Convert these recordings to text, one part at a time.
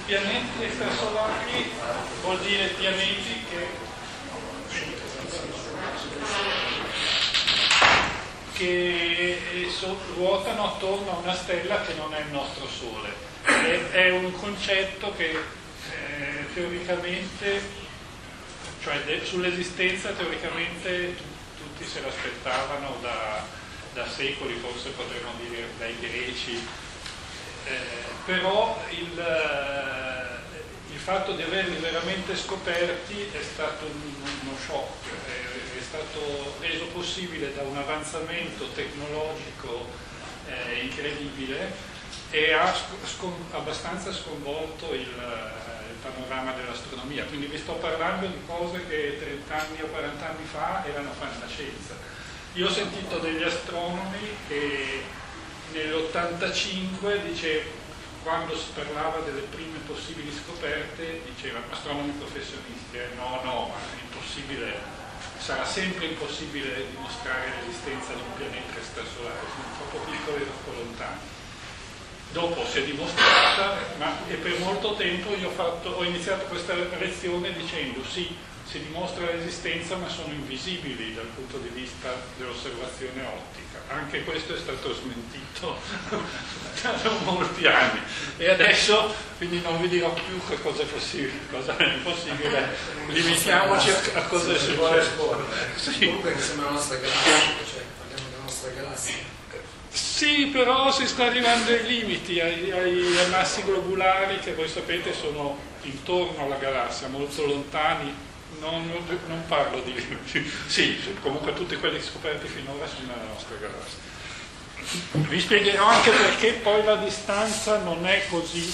Pianeti extrasolari vuol dire pianeti che ruotano attorno a una stella che non è il nostro Sole. È un concetto che teoricamente, cioè sull'esistenza teoricamente tutti se l'aspettavano da secoli, forse potremmo dire dai greci, però il fatto di averli veramente scoperti è stato uno shock, è stato reso possibile da un avanzamento tecnologico incredibile e ha abbastanza sconvolto il panorama dell'astronomia. Quindi vi sto parlando di cose che 30 anni o 40 anni fa erano fantascienza. Io ho sentito degli astronomi che nell'85 quando si parlava delle prime possibili scoperte, dicevano, astronomi professionisti, no, ma è impossibile, sarà sempre impossibile dimostrare l'esistenza di un pianeta extrasolare, sono troppo piccoli e troppo lontani. Dopo si è dimostrata, e per molto tempo io ho iniziato questa lezione dicendo sì, si dimostra l'esistenza ma sono invisibili dal punto di vista dell'osservazione ottica. Anche questo è stato smentito da molti anni e adesso quindi non vi dirò più che cosa è possibile, cosa è impossibile, limitiamoci a cosa è successo. Sì. Comunque che sembra la nostra galassia, cioè parliamo della nostra galassia. Sì, però si sta arrivando ai limiti, ai massi globulari che voi sapete sono intorno alla galassia, molto lontani. Non parlo di sì, comunque tutti quelli scoperti finora sono nella nostra galassia. Vi spiegherò anche perché poi la distanza non è così,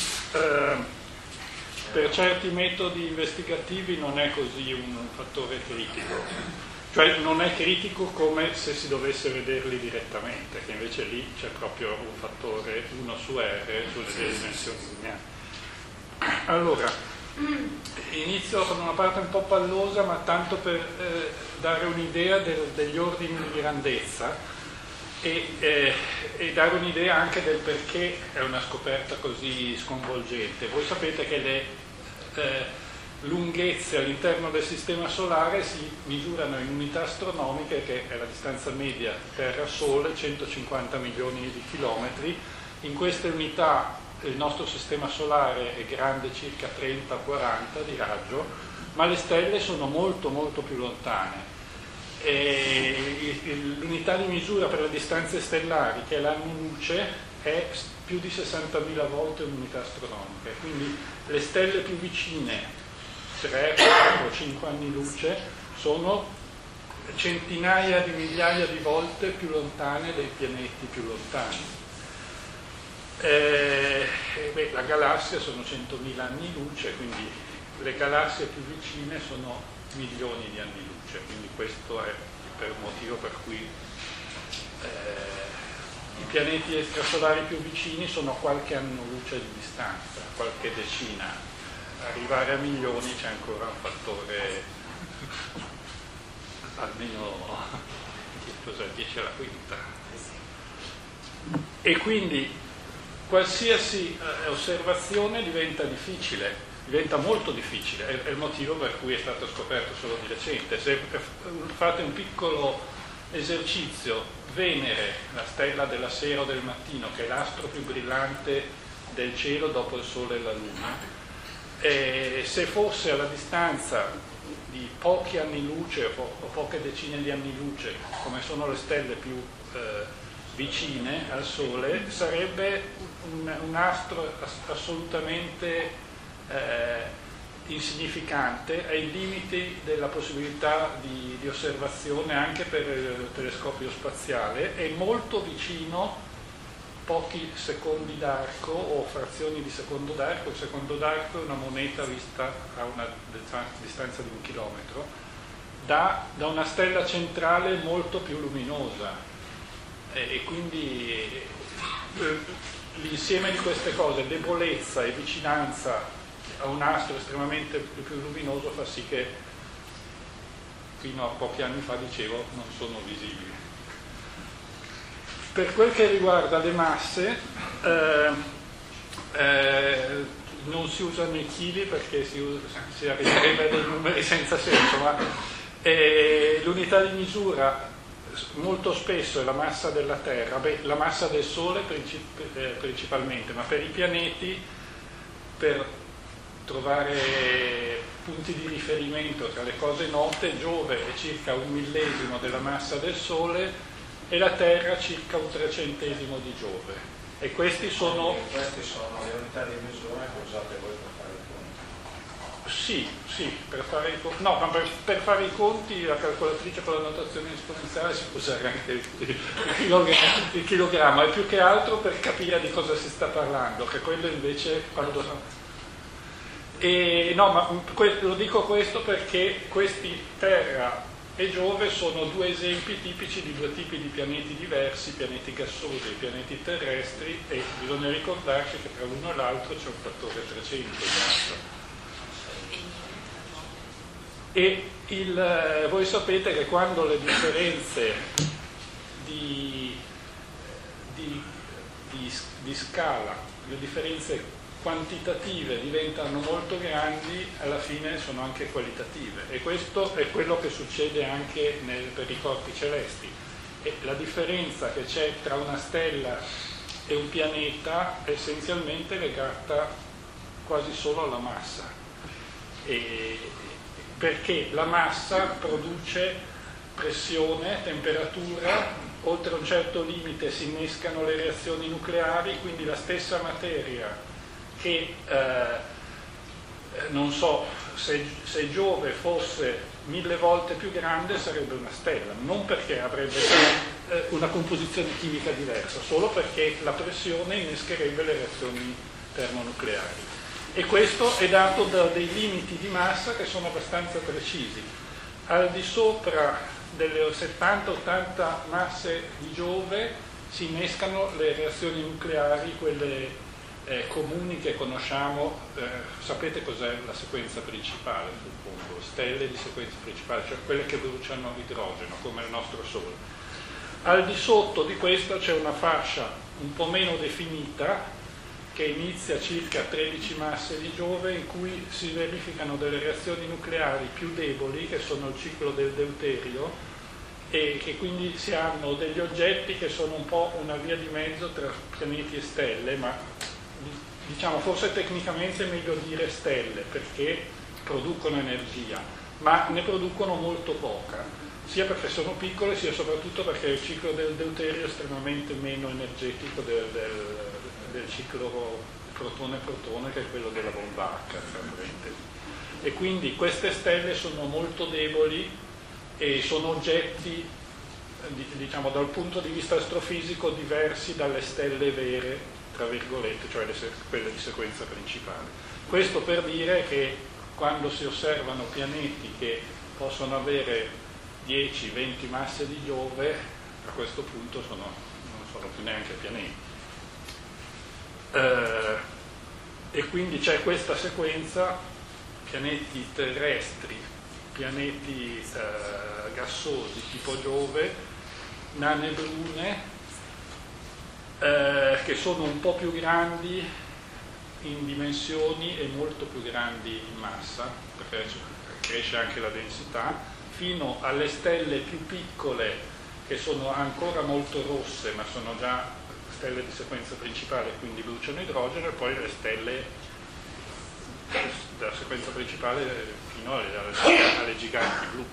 per certi metodi investigativi non è così un fattore critico, cioè non è critico come se si dovesse vederli direttamente, che invece lì c'è proprio un fattore 1 su R sulle dimensioni lineari. Allora, inizio con una parte un po' pallosa, ma tanto per dare un'idea degli ordini di grandezza e dare un'idea anche del perché è una scoperta così sconvolgente. Voi sapete che le lunghezze all'interno del sistema solare si misurano in unità astronomiche, che è la distanza media Terra-Sole, 150 milioni di chilometri. In queste unità il nostro sistema solare è grande circa 30-40 di raggio, ma le stelle sono molto molto più lontane. L'unità di misura per le distanze stellari, che è l'anno luce, è più di 60.000 volte un'unità astronomica, quindi le stelle più vicine, 3, 4, 5 anni luce, sono centinaia di migliaia di volte più lontane dei pianeti più lontani. La galassia sono 100.000 anni luce, quindi le galassie più vicine sono milioni di anni luce, quindi questo è il motivo per cui i pianeti extrasolari più vicini sono qualche anno luce di distanza, qualche decina. Arrivare a milioni c'è ancora un fattore almeno 10 alla quinta. E quindi qualsiasi osservazione diventa difficile, diventa molto difficile, è il motivo per cui è stato scoperto solo di recente. Se fate un piccolo esercizio, Venere, la stella della sera o del mattino, che è l'astro più brillante del cielo dopo il Sole e la Luna, se fosse alla distanza di pochi anni luce o poche decine di anni luce, come sono le stelle più vicine al Sole, sarebbe un astro assolutamente insignificante, ai limiti della possibilità di osservazione anche per il telescopio spaziale, e molto vicino, pochi secondi d'arco o frazioni di secondo d'arco. Il secondo d'arco è una moneta vista a una distanza di 1 chilometro, da una stella centrale molto più luminosa. E quindi l'insieme di queste cose, debolezza e vicinanza a un astro estremamente più luminoso, fa sì che fino a pochi anni fa, dicevo, non sono visibili. Per quel che riguarda le masse, non si usano i chili perché si arriverebbe a dei numeri senza senso, ma l'unità di misura molto spesso è la massa della Terra, la massa del Sole principalmente, ma per i pianeti, per trovare punti di riferimento tra le cose note, Giove è circa 1/1000 della massa del Sole e la Terra circa 1/300 di Giove. E questi sono le unità di misura che usate voi per fare i conti. Sì, per fare i conti. No, ma per fare i conti la calcolatrice con la notazione esponenziale si può usare anche il chilogramma, è più che altro per capire di cosa si sta parlando, che quello invece quando... no, ma lo dico questo perché questi Terra e Giove sono due esempi tipici di due tipi di pianeti diversi, pianeti gassosi e pianeti terrestri, e bisogna ricordarsi che tra l'uno e l'altro c'è un fattore 300 in massa. E voi sapete che quando le differenze di scala, le differenze quantitative diventano molto grandi, alla fine sono anche qualitative, e questo è quello che succede anche per i corpi celesti. E la differenza che c'è tra una stella e un pianeta è essenzialmente legata quasi solo alla massa, perché la massa produce pressione, temperatura, oltre un certo limite si innescano le reazioni nucleari, quindi la stessa materia che, non so, se Giove fosse 1000 volte più grande sarebbe una stella, non perché avrebbe una composizione chimica diversa, solo perché la pressione innescherebbe le reazioni termonucleari. E questo è dato da dei limiti di massa che sono abbastanza precisi. Al di sopra delle 70-80 masse di Giove si innescano le reazioni nucleari, quelle comuni che conosciamo. Sapete cos'è la sequenza principale, suppongo, stelle di sequenza principale, cioè quelle che bruciano idrogeno, come il nostro Sole. Al di sotto di questo c'è una fascia un po' meno definita, che inizia circa 13 masse di Giove, in cui si verificano delle reazioni nucleari più deboli, che sono il ciclo del deuterio, e che quindi si hanno degli oggetti che sono un po' una via di mezzo tra pianeti e stelle, ma diciamo forse tecnicamente è meglio dire stelle, perché producono energia, ma ne producono molto poca, sia perché sono piccole, sia soprattutto perché il ciclo del deuterio è estremamente meno energetico del ciclo protone-protone, che è quello della bomba H, e quindi queste stelle sono molto deboli e sono oggetti, diciamo, dal punto di vista astrofisico diversi dalle stelle vere, tra virgolette, cioè quelle di sequenza principale. Questo per dire che quando si osservano pianeti che possono avere 10-20 masse di Giove, a questo punto non sono più neanche pianeti. E quindi c'è questa sequenza: pianeti terrestri, pianeti gassosi tipo Giove, nane brune, che sono un po' più grandi in dimensioni e molto più grandi in massa, perché cresce anche la densità, fino alle stelle più piccole, che sono ancora molto rosse, ma sono già stelle di sequenza principale, quindi bruciano idrogeno, e poi le stelle della sequenza principale fino alle giganti blu.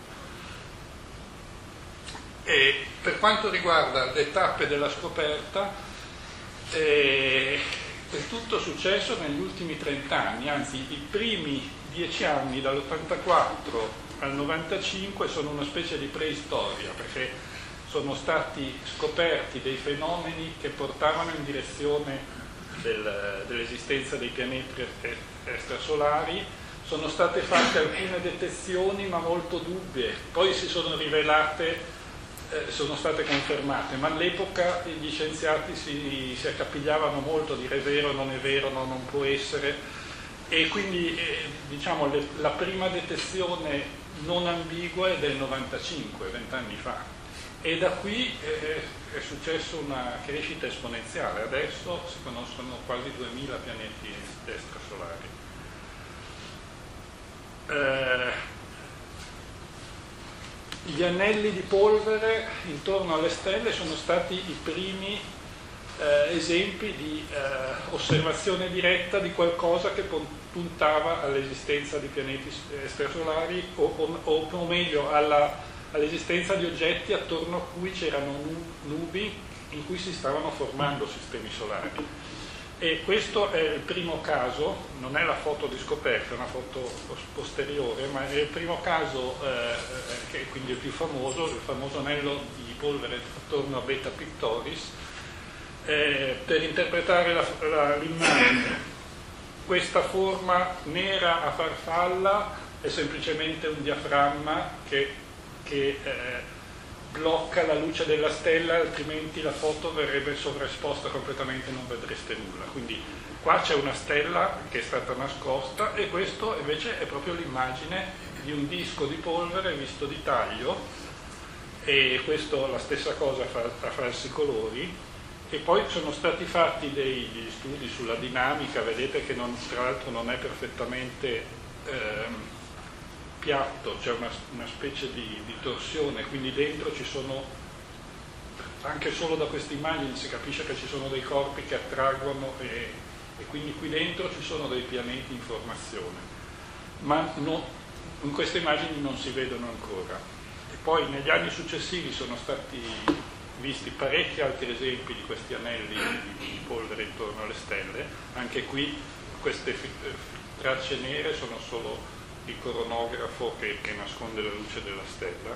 E per quanto riguarda le tappe della scoperta, è tutto successo negli ultimi 30 anni, anzi i primi 10 anni, dall'84 al 95, sono una specie di preistoria, perché sono stati scoperti dei fenomeni che portavano in direzione dell'esistenza dei pianeti extrasolari. Sono state fatte alcune detezioni, ma molto dubbie, poi si sono rivelate, sono state confermate, ma all'epoca gli scienziati si accapigliavano molto a dire è vero, non può essere, e quindi diciamo la prima detezione non ambigua è del 95, 20 anni fa. e da qui è successa una crescita esponenziale. Adesso si conoscono quasi 2000 pianeti extrasolari. Gli anelli di polvere intorno alle stelle sono stati i primi esempi di osservazione diretta di qualcosa che puntava all'esistenza di pianeti extrasolari o meglio all'esistenza di oggetti attorno a cui c'erano nubi in cui si stavano formando sistemi solari. E questo è il primo caso, non è la foto di scoperta, è una foto posteriore, ma è il primo caso, che è quindi il più famoso, il famoso anello di polvere attorno a Beta Pictoris. Per interpretare l'immagine, questa forma nera a farfalla è semplicemente un diaframma che blocca la luce della stella, altrimenti la foto verrebbe sovraesposta completamente e non vedreste nulla. Quindi qua c'è una stella che è stata nascosta e questo invece è proprio l'immagine di un disco di polvere visto di taglio, e questo la stessa cosa a falsi colori. E poi sono stati fatti degli studi sulla dinamica, vedete che tra l'altro non è perfettamente piatto, c'è una specie di torsione, quindi dentro ci sono, anche solo da queste immagini si capisce che ci sono dei corpi che attraggono e quindi qui dentro ci sono dei pianeti in formazione, ma in queste immagini non si vedono ancora. E poi negli anni successivi sono stati visti parecchi altri esempi di questi anelli di polvere intorno alle stelle. Anche qui queste tracce nere sono solo il coronografo che nasconde la luce della stella,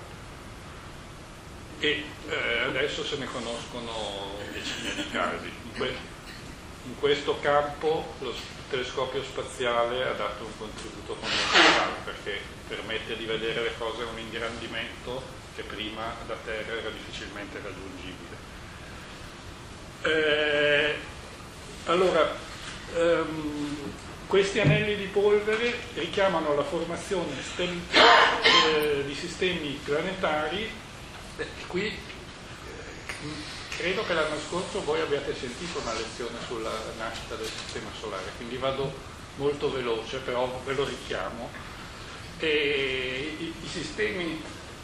e adesso se ne conoscono decine di casi. In questo campo lo telescopio spaziale ha dato un contributo fondamentale, perché permette di vedere le cose a un ingrandimento che prima da Terra era difficilmente raggiungibile. Questi anelli di polvere richiamano la formazione di sistemi planetari. Qui credo che l'anno scorso voi abbiate sentito una lezione sulla nascita del sistema solare, quindi vado molto veloce, però ve lo richiamo. I sistemi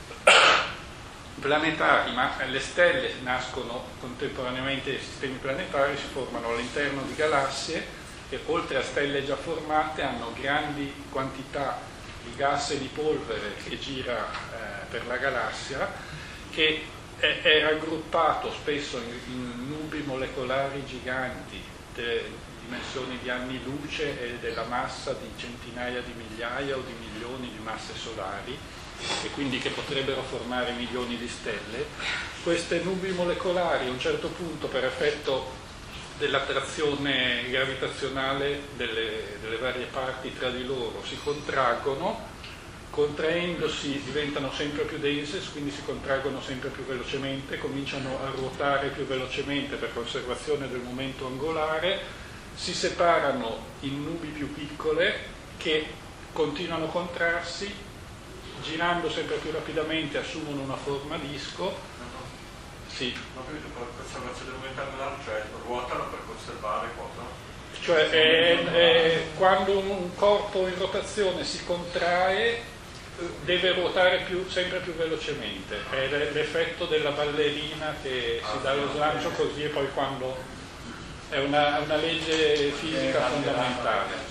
planetari, ma le stelle nascono contemporaneamente ai sistemi planetari, si formano all'interno di galassie che oltre a stelle già formate hanno grandi quantità di gas e di polvere che gira per la galassia, che è raggruppato spesso in nubi molecolari giganti di dimensioni di anni luce e della massa di centinaia di migliaia o di milioni di masse solari, e quindi che potrebbero formare milioni di stelle. Queste nubi molecolari a un certo punto, per effetto dell'attrazione gravitazionale delle varie parti tra di loro, si contraggono, contraendosi diventano sempre più dense, quindi si contraggono sempre più velocemente, cominciano a ruotare più velocemente per conservazione del momento angolare, si separano in nubi più piccole che continuano a contrarsi, girando sempre più rapidamente assumono una forma disco. Sì. Ho capito, per conservazione del momento angolare, cioè ruotano per conservare cosa? Cioè quando un corpo in rotazione si contrae deve ruotare sempre più velocemente, è l'effetto della ballerina che si dà lo slancio così, e poi quando è una legge fisica fondamentale.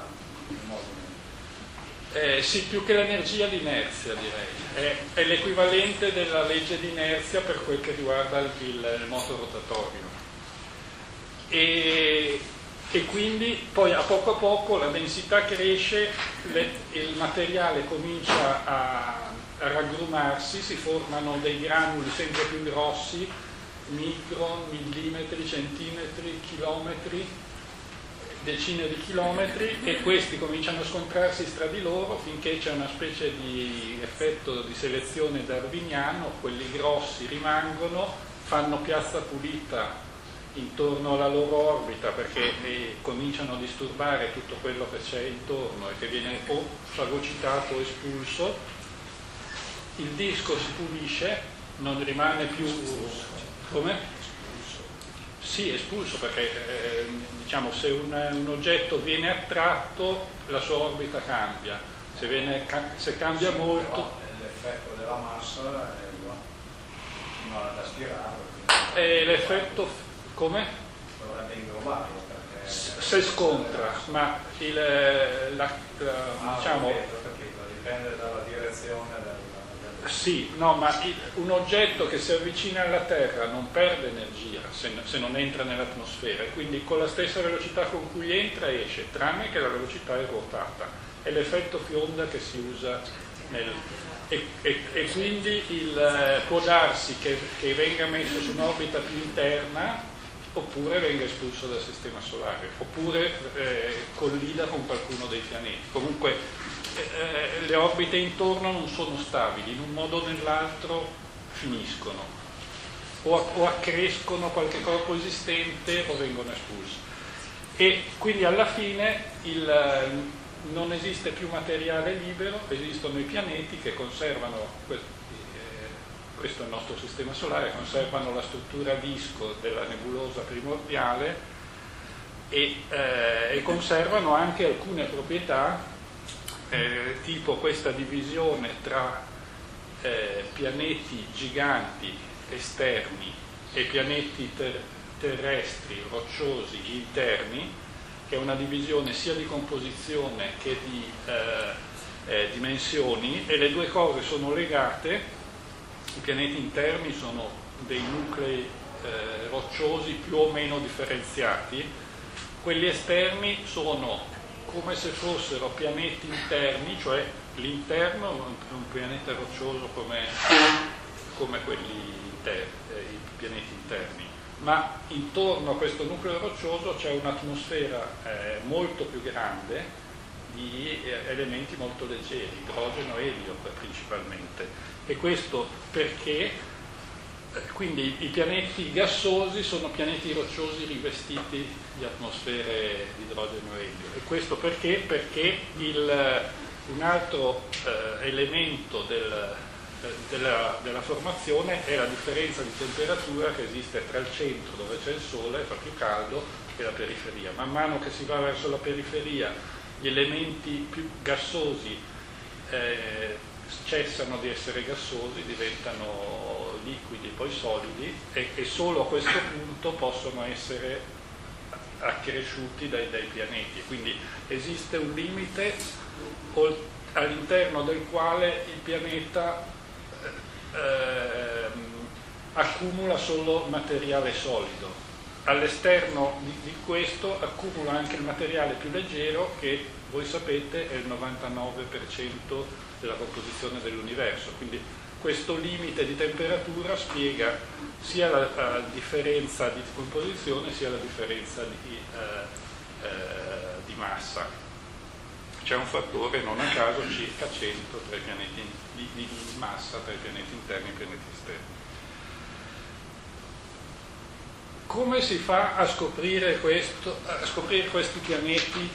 Sì, più che l'energia, l'inerzia, direi. È l'equivalente della legge di inerzia per quel che riguarda il moto rotatorio. E quindi poi a poco la densità cresce, il materiale comincia a raggrumarsi, si formano dei granuli sempre più grossi, micron, millimetri, centimetri, chilometri, decine di chilometri, e questi cominciano a scontrarsi tra di loro finché c'è una specie di effetto di selezione darwiniano. Quelli grossi rimangono, fanno piazza pulita intorno alla loro orbita, perché cominciano a disturbare tutto quello che c'è intorno e che viene o fagocitato o espulso. Il disco si pulisce non rimane più... Come? Sì, espulso, perché diciamo, se un oggetto viene attratto la sua orbita cambia, se cambia molto... No, l'effetto della massa non è da stirare. E l'effetto... come? Dovrebbe inglobarlo, perché... Se scontra, ma diciamo... dipende dalla direzione del... Sì, no, ma un oggetto che si avvicina alla Terra non perde energia se non entra nell'atmosfera, e quindi con la stessa velocità con cui entra esce, tranne che la velocità è ruotata. È l'effetto fionda che si usa e quindi può darsi che venga messo su un'orbita più interna, oppure venga espulso dal sistema solare, oppure collida con qualcuno dei pianeti. Comunque le orbite intorno non sono stabili, in un modo o nell'altro finiscono, o accrescono qualche corpo esistente o vengono espulsi. E quindi alla fine non esiste più materiale libero, esistono i pianeti che conservano, questo è il nostro sistema solare, conservano la struttura a disco della nebulosa primordiale e conservano anche alcune proprietà, tipo questa divisione tra pianeti giganti esterni e pianeti terrestri, rocciosi, interni, che è una divisione sia di composizione che di dimensioni, e le due cose sono legate. I pianeti interni sono dei nuclei rocciosi più o meno differenziati, quelli esterni sono come se fossero pianeti interni, cioè l'interno è un pianeta roccioso come quelli i pianeti interni, ma intorno a questo nucleo roccioso c'è un'atmosfera molto più grande di elementi molto leggeri, idrogeno e elio principalmente. E questo perché quindi i pianeti gassosi sono pianeti rocciosi rivestiti di atmosfere di idrogeno e elio. E questo perché? Perché un altro elemento della formazione è la differenza di temperatura che esiste tra il centro, dove c'è il Sole, fa più caldo, e la periferia. Man mano che si va verso la periferia, gli elementi più gassosi cessano di essere gassosi, diventano liquidi, poi solidi, e solo a questo punto possono essere accresciuti dai pianeti. Quindi esiste un limite all'interno del quale il pianeta accumula solo materiale solido. All'esterno di questo accumula anche il materiale più leggero, che voi sapete è il 99% della composizione dell'universo. Quindi questo limite di temperatura spiega sia la differenza di composizione sia la differenza di massa. C'è un fattore, non a caso, circa 100 tra i pianeti di massa tra i pianeti interni e i pianeti esterni. Come si fa a scoprire questo, a scoprire questi pianeti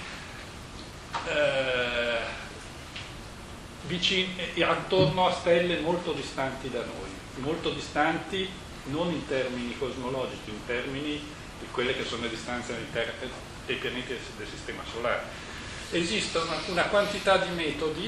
attorno a stelle molto distanti da noi, molto distanti non in termini cosmologici, in termini di quelle che sono le distanze dei pianeti del sistema solare? Esistono una quantità di metodi,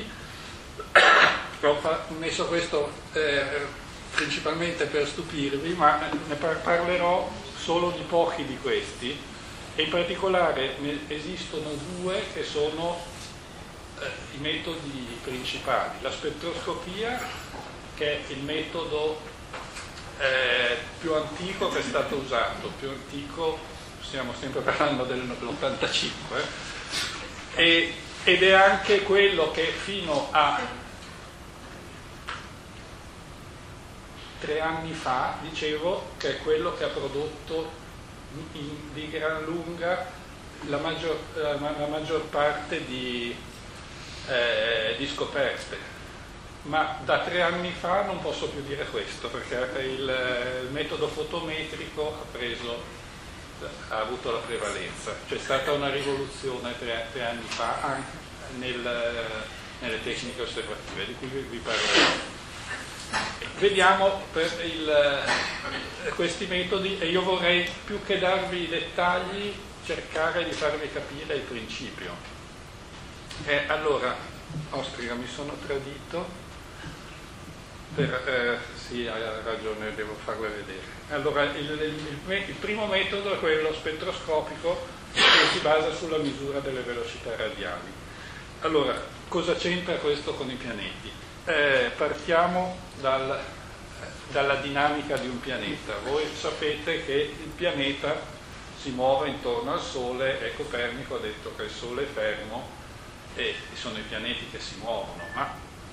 ho messo questo principalmente per stupirvi, ma ne parlerò solo di pochi di questi, e in particolare ne esistono due che sono i metodi principali. La spettroscopia, che è il metodo più antico che è stato usato, più antico, stiamo sempre parlando dell'85, ed è anche quello che fino a 3 anni fa, dicevo, che è quello che ha prodotto di gran lunga la maggior parte di scoperte. Ma da 3 anni fa non posso più dire questo, perché il metodo fotometrico ha avuto la prevalenza. C'è stata una rivoluzione 3 anni fa anche nelle tecniche osservative, di cui vi parlerò. vediamo questi metodi, e io vorrei, più che darvi i dettagli, cercare di farvi capire il principio. Allora, ostrica, mi sono tradito, sì, hai ragione, devo farle vedere. Allora, il primo metodo è quello spettroscopico, che si basa sulla misura delle velocità radiali. Allora, cosa c'entra questo con i pianeti? Partiamo dalla dinamica di un pianeta. Voi sapete che il pianeta si muove intorno al Sole, e Copernico ha detto che il Sole è fermo e sono i pianeti che si muovono, ma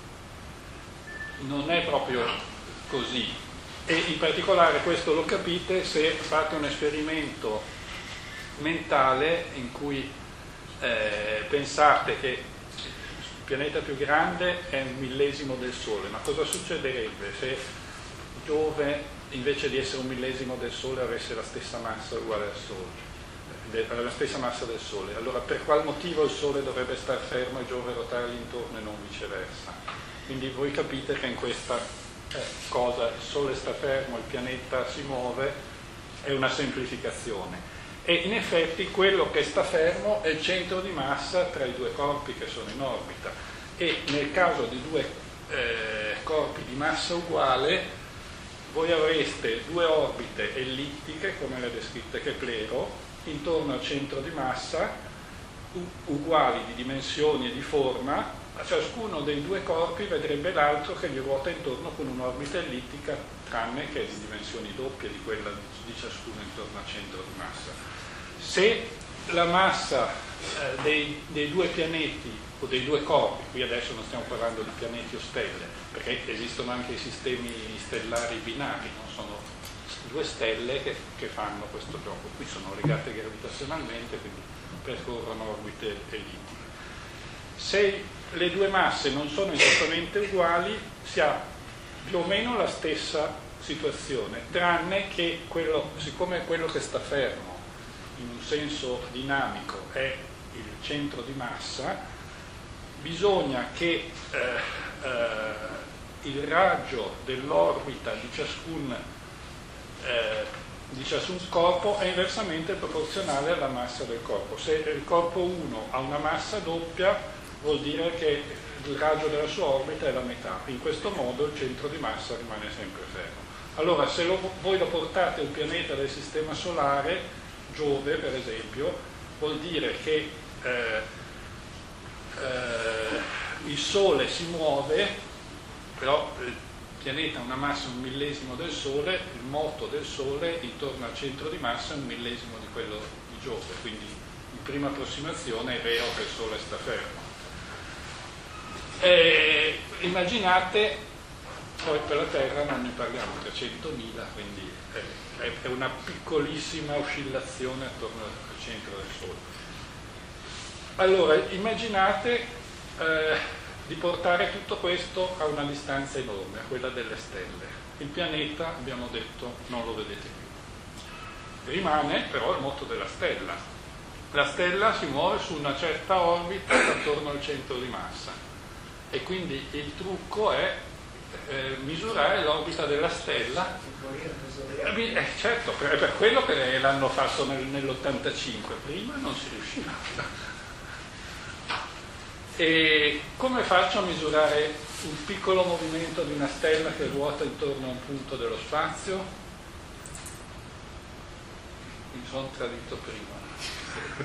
non è proprio così. E in particolare questo lo capite se fate un esperimento mentale in cui pensate che il pianeta più grande è 1/1000 del Sole, ma cosa succederebbe se Giove, invece di essere 1/1000 del Sole, avesse la stessa massa uguale al Sole, la stessa massa del Sole? Allora, per qual motivo il Sole dovrebbe star fermo e Giove rotargli intorno e non viceversa? Quindi voi capite che in questa cosa il Sole sta fermo, il pianeta si muove, è una semplificazione. E in effetti quello che sta fermo è il centro di massa tra i due corpi che sono in orbita, e nel caso di due corpi di massa uguale voi avreste due orbite ellittiche, come le ha descritte Keplero, intorno al centro di massa, uguali di dimensioni e di forma. Ciascuno dei due corpi vedrebbe l'altro che gli ruota intorno con un'orbita ellittica, tranne che di dimensioni doppie di quella di ciascuno intorno al centro di massa. Se la massa dei due pianeti o dei due corpi, qui adesso non stiamo parlando di pianeti o stelle, perché esistono anche i sistemi stellari binari, non sono due stelle che fanno questo gioco, qui sono legate gravitazionalmente, quindi percorrono orbite ellittiche. Se le due masse non sono esattamente uguali, si ha più o meno la stessa situazione, tranne che siccome quello che sta fermo in un senso dinamico è il centro di massa, bisogna che il raggio dell'orbita di ciascun corpo è inversamente proporzionale alla massa del corpo. Se il corpo 1 ha una massa doppia, vuol dire che il raggio della sua orbita è la metà. In questo modo il centro di massa rimane sempre fermo. Allora, se voi lo portate a un pianeta del sistema solare, Giove per esempio, vuol dire che il Sole si muove, però il pianeta ha una massa 1/1000 del Sole, il moto del Sole intorno al centro di massa è 1/1000 di quello di Giove, quindi in prima approssimazione è vero che il Sole sta fermo. Immaginate, poi per la Terra non ne parliamo, 300.000, quindi è una piccolissima oscillazione attorno al centro del Sole. Allora, immaginate di portare tutto questo a una distanza enorme, a quella delle stelle. Il pianeta, abbiamo detto, non lo vedete più. Rimane però il moto della stella. La stella si muove su una certa orbita attorno al centro di massa, e quindi il trucco è misurare l'orbita della stella. Certo, è per quello che l'hanno fatto nell'85, prima non si riusciva. E come faccio a misurare un piccolo movimento di una stella che ruota intorno a un punto dello spazio? Mi sono tradito prima.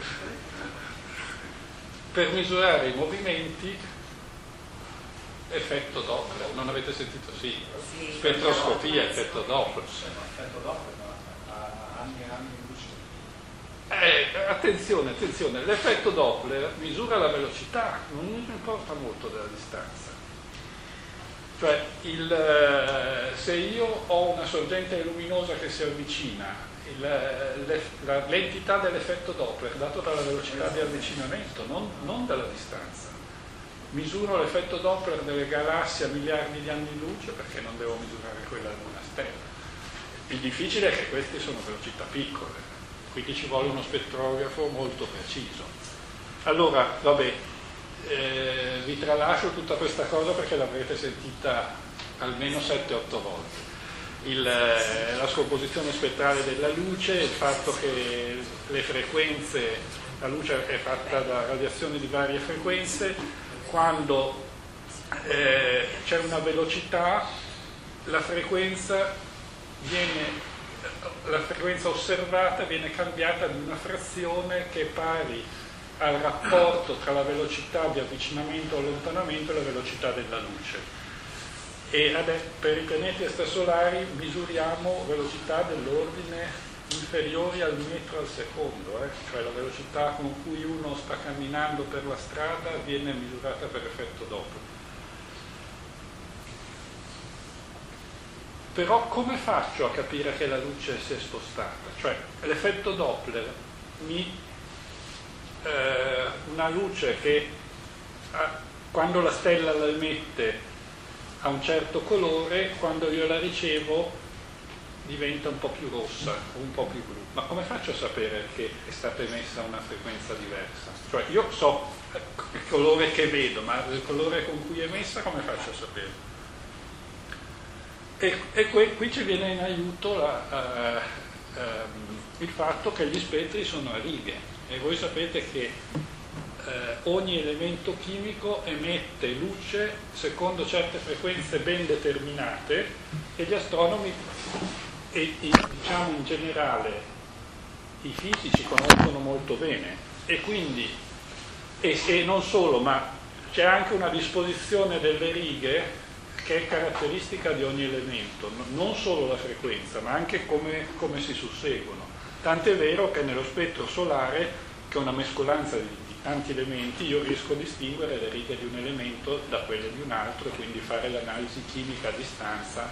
Per misurare i movimenti, effetto Doppler, non avete sentito? Sì, spettroscopia, effetto Doppler. Effetto Doppler, anni e anni di luce. Attenzione, l'effetto Doppler misura la velocità, non importa molto della distanza. Cioè, se io ho una sorgente luminosa che si avvicina, l'entità dell'effetto Doppler è data dalla velocità di avvicinamento, non dalla distanza. Misuro l'effetto Doppler delle galassie a miliardi di anni luce, perché non devo misurare quella di una stella. Il difficile è che queste sono velocità piccole, quindi ci vuole uno spettrografo molto preciso. Allora, vabbè, vi tralascio tutta questa cosa perché l'avrete sentita almeno 7-8 volte. La scomposizione spettrale della luce, il fatto che le frequenze, la luce è fatta da radiazioni di varie frequenze, quando c'è una velocità, la frequenza osservata viene cambiata di una frazione che è pari al rapporto tra la velocità di avvicinamento o allontanamento e la velocità della luce. E per i pianeti extrasolari misuriamo velocità dell'ordine inferiori al metro al secondo, cioè la velocità con cui uno sta camminando per la strada viene misurata per effetto Doppler. Però come faccio a capire che la luce si è spostata? Cioè l'effetto Doppler una luce che quando la stella la emette ha un certo colore, quando io la ricevo diventa un po' più rossa o un po' più blu. Ma come faccio a sapere che è stata emessa una frequenza diversa? Cioè io so il colore che vedo, ma il colore con cui è emessa come faccio a sapere? E qui ci viene in aiuto il fatto che gli spettri sono a righe, e voi sapete che ogni elemento chimico emette luce secondo certe frequenze ben determinate, e gli astronomi diciamo in generale i fisici conoscono molto bene, e quindi e non solo, ma c'è anche una disposizione delle righe che è caratteristica di ogni elemento, non solo la frequenza, ma anche come si susseguono. Tant'è vero che nello spettro solare, che è una mescolanza di tanti elementi, io riesco a distinguere le righe di un elemento da quelle di un altro, e quindi fare l'analisi chimica a distanza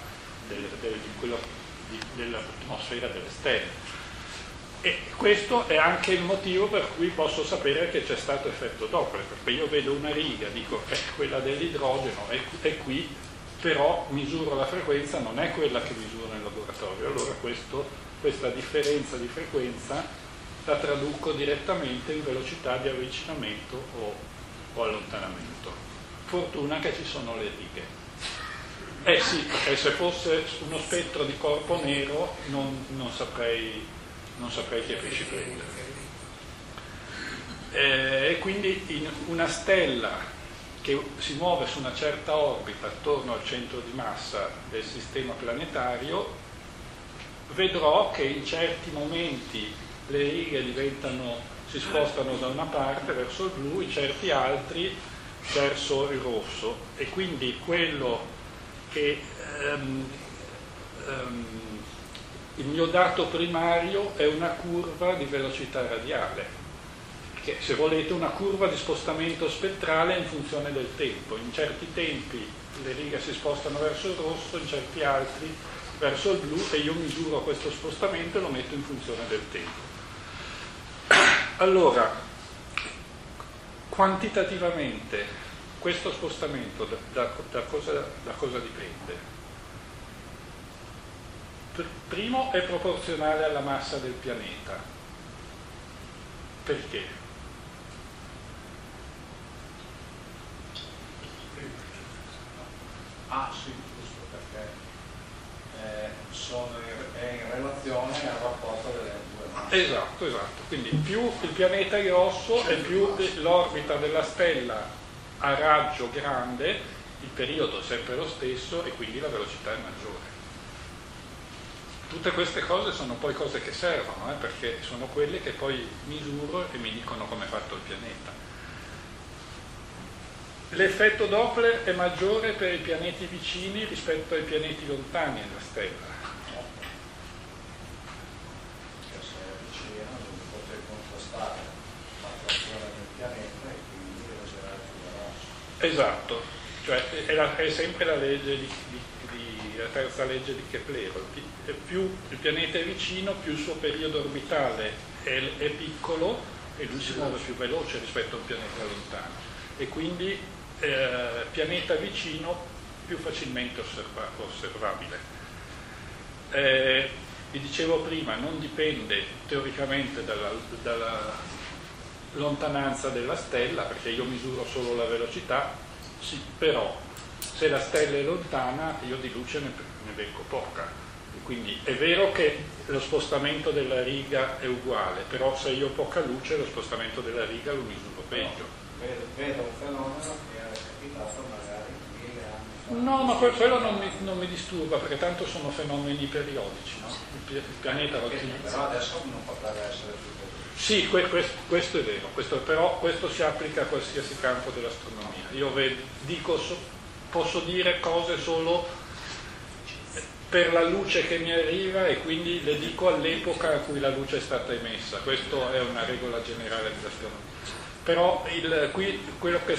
dell'atmosfera delle stelle. E questo è anche il motivo per cui posso sapere che c'è stato effetto Doppler, perché io vedo una riga, dico quella dell'idrogeno è qui, però misuro la frequenza, non è quella che misuro nel laboratorio. Allora questa differenza di frequenza la traduco direttamente in velocità di avvicinamento o allontanamento. Fortuna che ci sono le righe. Sì, perché se fosse uno spettro di corpo nero non saprei che pesci prendere. E quindi in una stella che si muove su una certa orbita attorno al centro di massa del sistema planetario, vedrò che in certi momenti le righe si spostano da una parte verso il blu, in certi altri verso il rosso, e quindi quello che il mio dato primario è una curva di velocità radiale, che se volete una curva di spostamento spettrale in funzione del tempo. In certi tempi le righe si spostano verso il rosso, in certi altri verso il blu, e io misuro questo spostamento e lo metto in funzione del tempo. Allora, quantitativamente questo spostamento da cosa dipende? Primo, è proporzionale alla massa del pianeta. Perché? Sì, giusto, perché è in relazione al rapporto delle due masse. Esatto. Quindi più il pianeta è grosso e più l'orbita della stella a raggio grande, il periodo è sempre lo stesso e quindi la velocità è maggiore. Tutte queste cose sono poi cose che servono, perché sono quelle che poi misuro e mi dicono come è fatto il pianeta. L'effetto Doppler è maggiore per i pianeti vicini rispetto ai pianeti lontani della stella. Che se è vicino non potete contrastare l'attrazione del pianeta e quindi reggere più veloce. Esatto, cioè è sempre la legge la terza legge di Keplero. Più il pianeta è vicino, più il suo periodo orbitale è piccolo e lui si muove più veloce rispetto a un pianeta lontano. E quindi pianeta vicino più facilmente osservabile. Vi dicevo prima, non dipende teoricamente dalla lontananza della stella, perché io misuro solo la velocità, sì, però Se la stella è lontana, io di luce ne becco poca. Quindi è vero che lo spostamento della riga è uguale, però se io ho poca luce lo spostamento della riga lo misuro peggio. Vedo un fenomeno che era capitato magari 1000 anni fa. No, ma quello non mi disturba, perché tanto sono fenomeni periodici, no? Il pianeta va così. Però adesso non potrebbe essere più così. Sì, questo è vero, però questo si applica a qualsiasi campo dell'astronomia. Io posso dire cose solo per la luce che mi arriva e quindi le dico all'epoca a cui la luce è stata emessa. Questa è una regola generale dell'astronomia. Però qui quello che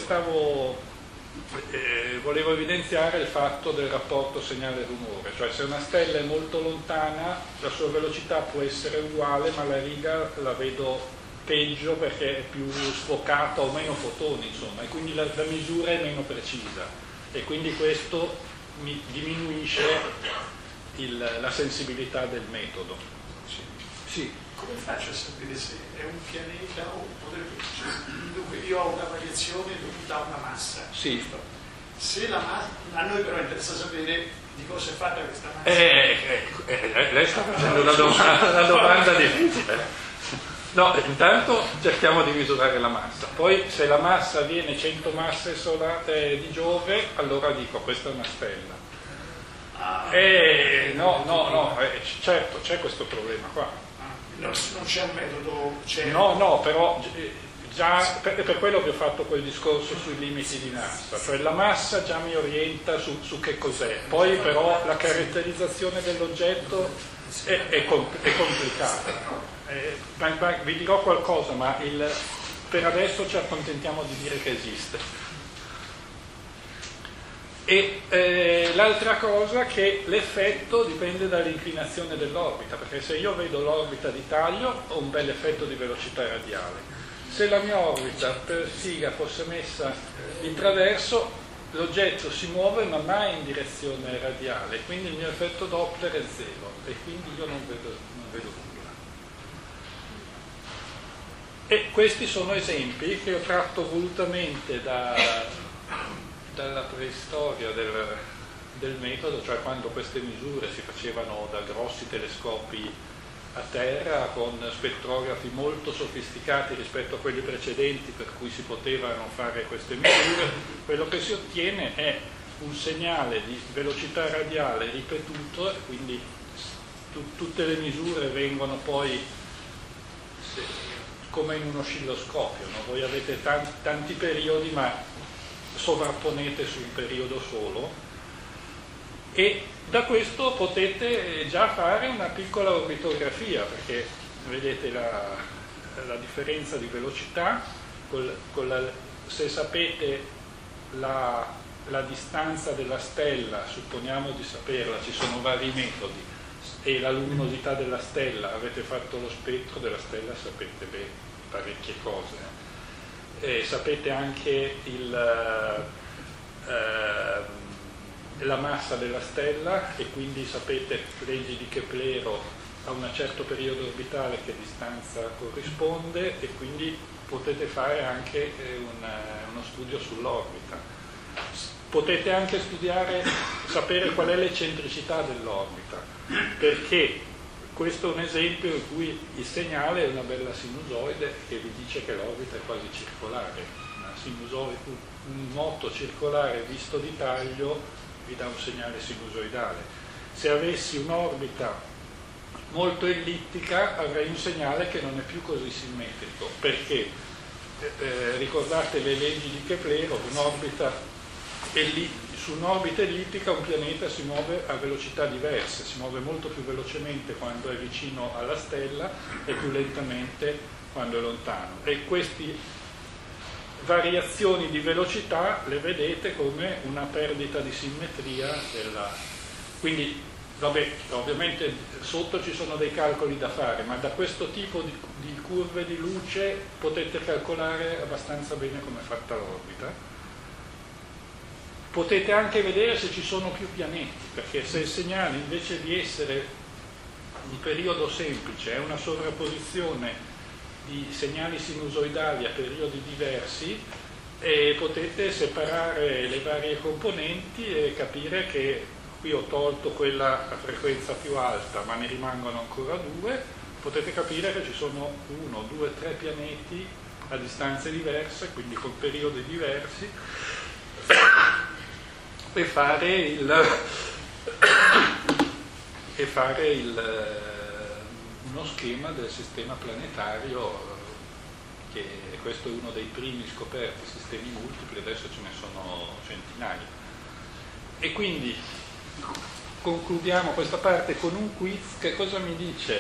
volevo evidenziare è il fatto del rapporto segnale-rumore, cioè se una stella è molto lontana la sua velocità può essere uguale, ma la riga la vedo peggio perché è più sfocata o meno fotoni, insomma, e quindi la misura è meno precisa e quindi questo mi diminuisce la sensibilità del metodo. Sì. Come faccio a sapere se è un pianeta o potrebbe essere? Dunque io ho una variazione dovuta a una massa. Sì. Se la massa, a noi però interessa sapere di cosa è fatta questa massa. Lei sta facendo una domanda difficile. No, intanto cerchiamo di misurare la massa. Poi se la massa viene 100 masse di Giove, allora dico questa è una stella. No, certo, c'è questo problema qua. Non c'è un metodo certo. No, però già per quello che ho fatto quel discorso sui limiti di massa, cioè la massa già mi orienta su che cos'è, poi però la caratterizzazione dell'oggetto è complicata. Vi dirò qualcosa, ma per adesso ci accontentiamo di dire che esiste. E l'altra cosa è che l'effetto dipende dall'inclinazione dell'orbita, perché se io vedo l'orbita di taglio ho un bel effetto di velocità radiale. Se la mia orbita per Siga fosse messa in traverso, l'oggetto si muove ma mai in direzione radiale, quindi il mio effetto Doppler è zero e quindi io non vedo nulla. E questi sono esempi che ho tratto volutamente dalla preistoria del metodo, cioè quando queste misure si facevano da grossi telescopi a terra con spettrografi molto sofisticati rispetto a quelli precedenti per cui si potevano fare queste misure, quello che si ottiene è un segnale di velocità radiale ripetuto, quindi tutte le misure vengono poi come in un oscilloscopio, no? Voi avete tanti periodi ma sovrapponete su un periodo solo e da questo potete già fare una piccola orbitografia, perché vedete la differenza di velocità se sapete la distanza della stella, supponiamo di saperla, ci sono vari metodi, e la luminosità della stella, avete fatto lo spettro della stella, sapete parecchie cose. Sapete anche la massa della stella e quindi sapete leggi di Keplero a un certo periodo orbitale che distanza corrisponde e quindi potete fare anche uno studio sull'orbita. Potete anche sapere qual è l'eccentricità dell'orbita, perché questo è un esempio in cui il segnale è una bella sinusoide che vi dice che l'orbita è quasi circolare. Un moto circolare visto di taglio vi dà un segnale sinusoidale. Se avessi un'orbita molto ellittica avrei un segnale che non è più così simmetrico, perché ricordate le leggi di Keplero, su un'orbita ellittica un pianeta si muove a velocità diverse, si muove molto più velocemente quando è vicino alla stella e più lentamente quando è lontano. E queste variazioni di velocità le vedete come una perdita di simmetria Quindi, vabbè, ovviamente sotto ci sono dei calcoli da fare, ma da questo tipo di curve di luce potete calcolare abbastanza bene come è fatta l'orbita. Potete anche vedere se ci sono più pianeti, perché se il segnale invece di essere un periodo semplice è una sovrapposizione di segnali sinusoidali a periodi diversi, e potete separare le varie componenti e capire che qui ho tolto quella a frequenza più alta, ma ne rimangono ancora 2. Potete capire che ci sono 1, 2, 3 pianeti a distanze diverse, quindi con periodi diversi, e fare uno schema del sistema planetario, che questo è uno dei primi scoperti sistemi multipli, adesso ce ne sono centinaia. E quindi concludiamo questa parte con un quiz. Che cosa mi dice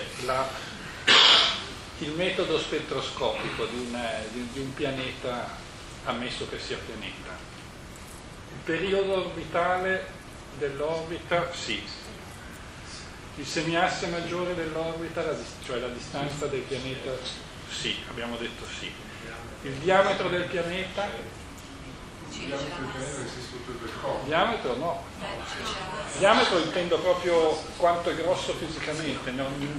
il metodo spettroscopico di un pianeta, ammesso che sia pianeta? Il periodo orbitale dell'orbita, sì. Il semiasse maggiore dell'orbita, cioè la distanza del pianeta, sì, abbiamo detto sì. Il diametro del pianeta? Il Diametro no. Il diametro intendo proprio quanto è grosso fisicamente.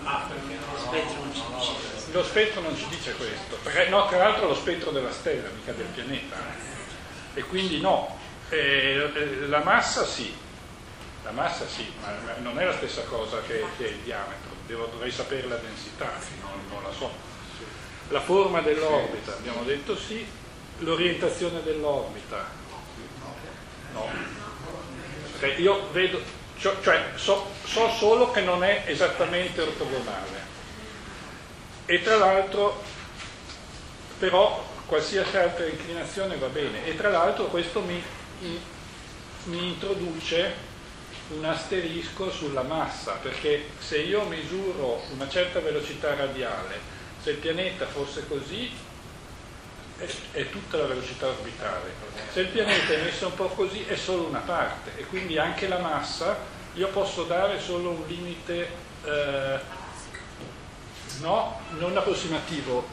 Lo spettro non ci dice questo. No, tra l'altro lo spettro della stella, mica del pianeta. E quindi no. La massa sì, ma non è la stessa cosa che il diametro. Dovrei sapere la densità, non la so. La forma dell'orbita, abbiamo detto sì. L'orientazione dell'orbita, no. Io vedo, so solo che non è esattamente ortogonale. E tra l'altro, però, qualsiasi altra inclinazione va bene. E tra l'altro questo mi introduce un asterisco sulla massa, perché se io misuro una certa velocità radiale, se il pianeta fosse così, è tutta la velocità orbitale. Se il pianeta è messo un po' così, è solo una parte, e quindi anche la massa io posso dare solo un limite, no, non approssimativo,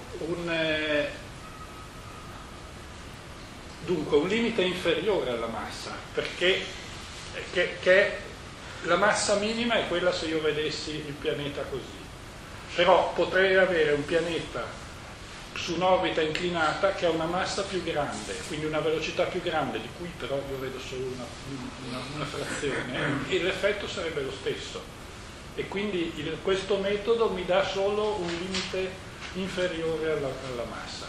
dunque un limite inferiore alla massa, perché che la massa minima è quella se io vedessi il pianeta così. Però potrei avere un pianeta su un'orbita inclinata che ha una massa più grande, quindi una velocità più grande, di cui però io vedo solo una frazione, e l'effetto sarebbe lo stesso. E quindi questo metodo mi dà solo un limite inferiore alla massa.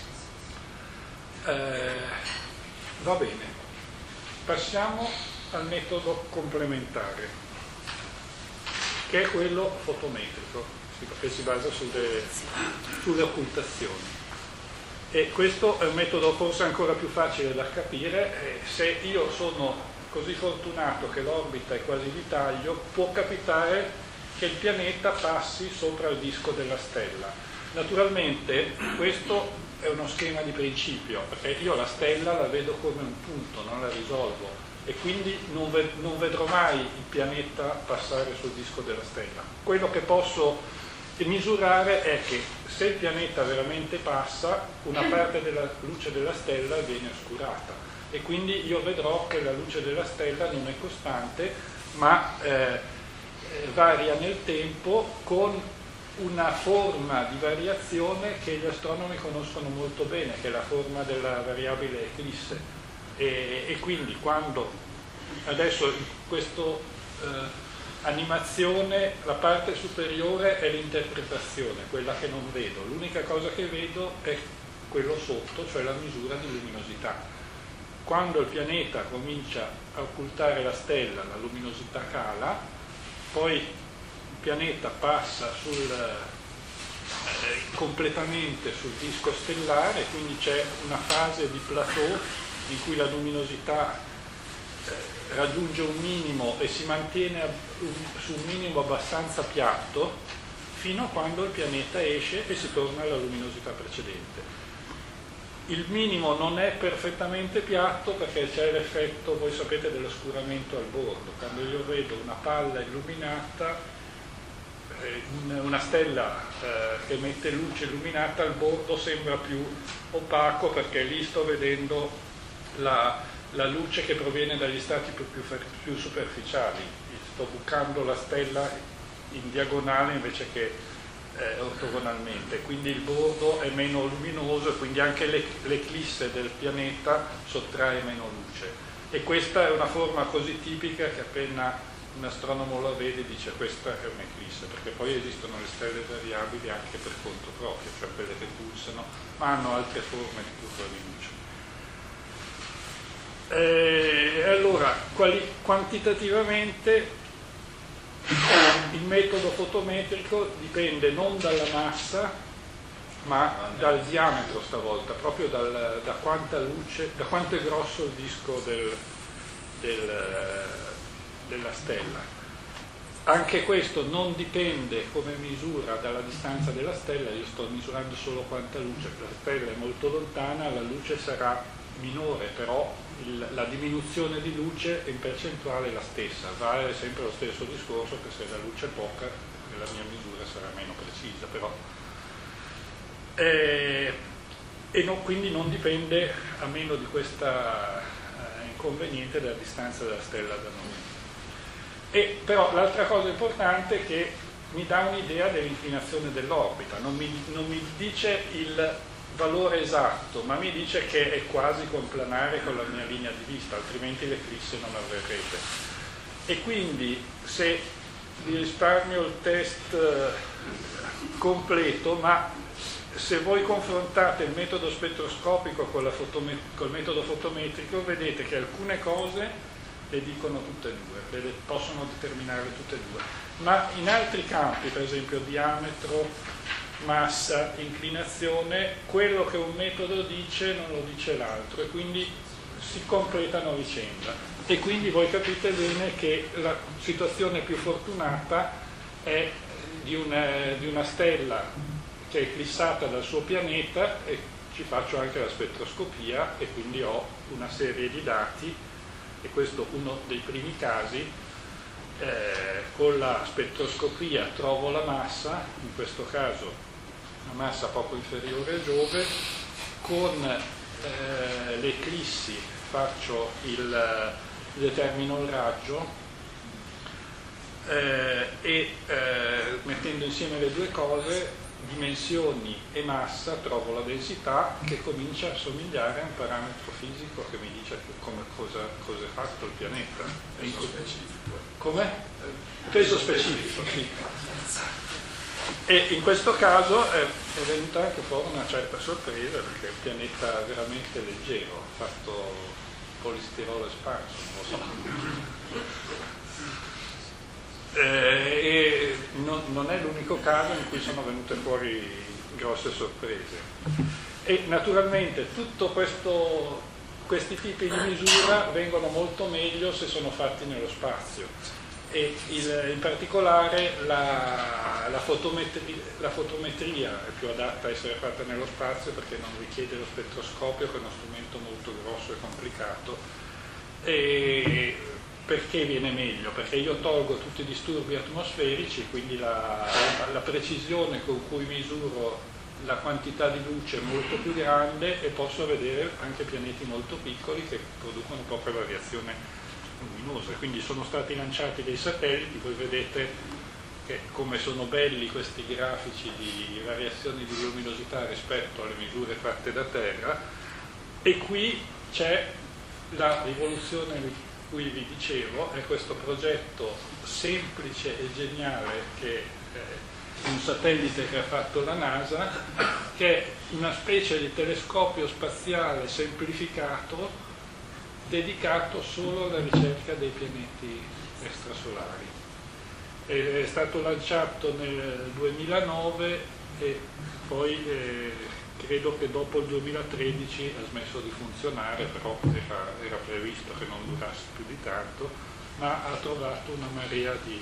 Va bene, passiamo al metodo complementare, che è quello fotometrico, che si basa sulle occultazioni. E questo è un metodo forse ancora più facile da capire. Se io sono così fortunato che l'orbita è quasi di taglio, può capitare che il pianeta passi sopra il disco della stella. Naturalmente questo è uno schema di principio, perché io la stella la vedo come un punto, non la risolvo, e quindi non vedrò mai il pianeta passare sul disco della stella. Quello che posso misurare è che se il pianeta veramente passa, una parte della luce della stella viene oscurata, e quindi io vedrò che la luce della stella non è costante, ma varia nel tempo con una forma di variazione che gli astronomi conoscono molto bene, che è la forma della variabile eclisse. E quindi quando adesso in questo animazione la parte superiore è l'interpretazione, quella che non vedo, l'unica cosa che vedo è quello sotto, cioè la misura di luminosità. Quando il pianeta comincia a occultare la stella, la luminosità cala, poi il pianeta passa completamente sul disco stellare, quindi c'è una fase di plateau in cui la luminosità raggiunge un minimo e si mantiene su un minimo abbastanza piatto fino a quando il pianeta esce e si torna alla luminosità precedente. Il minimo non è perfettamente piatto perché c'è l'effetto, voi sapete, dell'oscuramento al bordo. Quando io vedo una palla illuminata, una stella che emette luce illuminata, al bordo sembra più opaco perché lì sto vedendo la luce che proviene dagli strati più superficiali. Sto bucando la stella in diagonale invece che ortogonalmente, quindi il bordo è meno luminoso e quindi anche l'eclisse del pianeta sottrae meno luce. E questa è una forma così tipica che appena un astronomo la vede dice questa è un'eclisse, perché poi esistono le stelle variabili anche per conto proprio, cioè quelle che pulsano, ma hanno altre forme di curva di luce. Allora, quantitativamente il metodo fotometrico dipende non dalla massa, ma dal diametro stavolta, proprio da quanta luce, da quanto è grosso il disco della stella. Anche questo non dipende come misura dalla distanza della stella, io sto misurando solo quanta luce, la stella è molto lontana, la luce sarà minore, però la diminuzione di luce in percentuale è la stessa, vale sempre lo stesso discorso che se la luce è poca la mia misura sarà meno precisa, però quindi non dipende, a meno di questa inconveniente, dalla distanza della stella da noi. Però l'altra cosa importante è che mi dà un'idea dell'inclinazione dell'orbita, non mi dice il valore esatto, ma mi dice che è quasi complanare con la mia linea di vista, altrimenti l'eclisse non avverrete. E quindi se vi risparmio il test completo, ma se voi confrontate il metodo spettroscopico col metodo fotometrico, vedete che alcune cose le dicono tutte e due, le possono determinare tutte e due, ma in altri campi, per esempio diametro, massa, inclinazione, quello che un metodo dice non lo dice l'altro e quindi si completano a vicenda. E quindi voi capite bene che la situazione più fortunata è di una stella che è eclissata dal suo pianeta, e ci faccio anche la spettroscopia e quindi ho una serie di dati, e questo è uno dei primi casi. Con la spettroscopia trovo la massa, in questo caso una massa poco inferiore a Giove, con le eclissi determino il raggio e mettendo insieme le due cose, dimensioni e massa, trovo la densità, che comincia a somigliare a un parametro fisico che mi dice cosa è fatto il pianeta. Peso specifico. Come? Peso specifico, sì. E in questo caso è venuta anche fuori una certa sorpresa, perché è un pianeta veramente leggero, fatto polistirolo sparso, non lo so. E non è l'unico caso in cui sono venute fuori grosse sorprese. E naturalmente tutto questi tipi di misura vengono molto meglio se sono fatti nello spazio. E in particolare la fotometria è più adatta a essere fatta nello spazio, perché non richiede lo spettroscopio, che è uno strumento molto grosso e complicato. E perché viene meglio? Perché io tolgo tutti i disturbi atmosferici, quindi la precisione con cui misuro la quantità di luce è molto più grande e posso vedere anche pianeti molto piccoli che producono poca variazione luminosa. Quindi sono stati lanciati dei satelliti, voi vedete che come sono belli questi grafici di variazioni di luminosità rispetto alle misure fatte da Terra, e qui c'è la rivoluzione di cui vi dicevo, è questo progetto semplice e geniale che è un satellite che ha fatto la NASA, che è una specie di telescopio spaziale semplificato dedicato solo alla ricerca dei pianeti extrasolari. È stato lanciato nel 2009 e poi credo che dopo il 2013 ha smesso di funzionare, però era previsto che non durasse più di tanto, ma ha trovato una marea di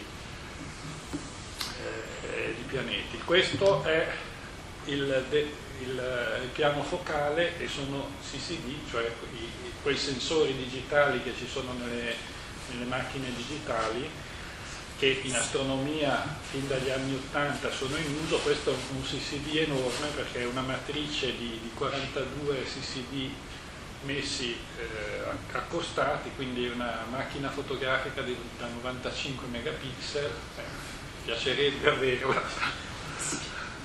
pianeti. Questo è il piano focale, e sono CCD, cioè quei sensori digitali che ci sono nelle macchine digitali, che in astronomia fin dagli anni 80 sono in uso. Questo è un CCD enorme, perché è una matrice di 42 CCD messi accostati, quindi una macchina fotografica da 95 megapixel, piacerebbe averla.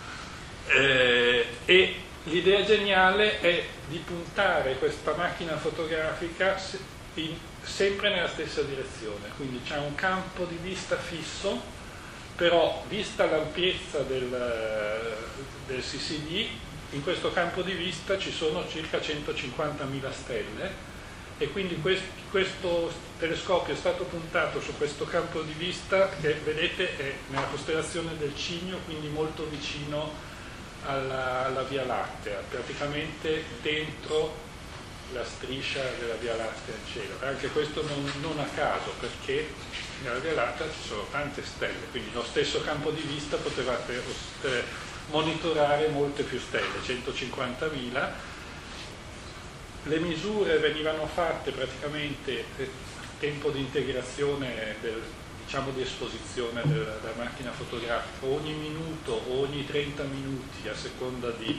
E l'idea geniale è di puntare questa macchina fotografica sempre nella stessa direzione, quindi c'è un campo di vista fisso, però vista l'ampiezza del CCD, in questo campo di vista ci sono circa 150.000 stelle, e quindi questo telescopio è stato puntato su questo campo di vista che vedete è nella costellazione del Cigno, quindi molto vicino alla Via Lattea, praticamente dentro la striscia della Via Lattea in cielo. Anche questo non a caso, perché nella Via Lattea ci sono tante stelle, quindi lo stesso campo di vista potevate monitorare molte più stelle, 150.000. Le misure venivano fatte praticamente a tempo di integrazione di esposizione della macchina fotografica, ogni minuto o ogni 30 minuti, a seconda di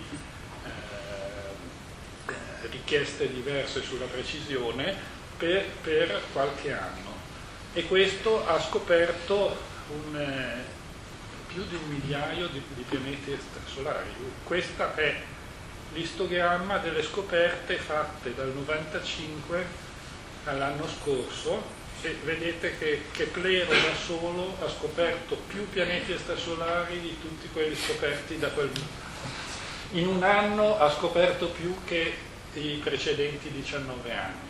richieste diverse sulla precisione, per qualche anno. E questo ha scoperto più di 1 migliaio di pianeti extrasolari. Questa è l'istogramma delle scoperte fatte dal 95 all'anno scorso, e vedete che Keplero da solo ha scoperto più pianeti extrasolari di tutti quelli scoperti da quel... In un anno ha scoperto più che i precedenti 19 anni.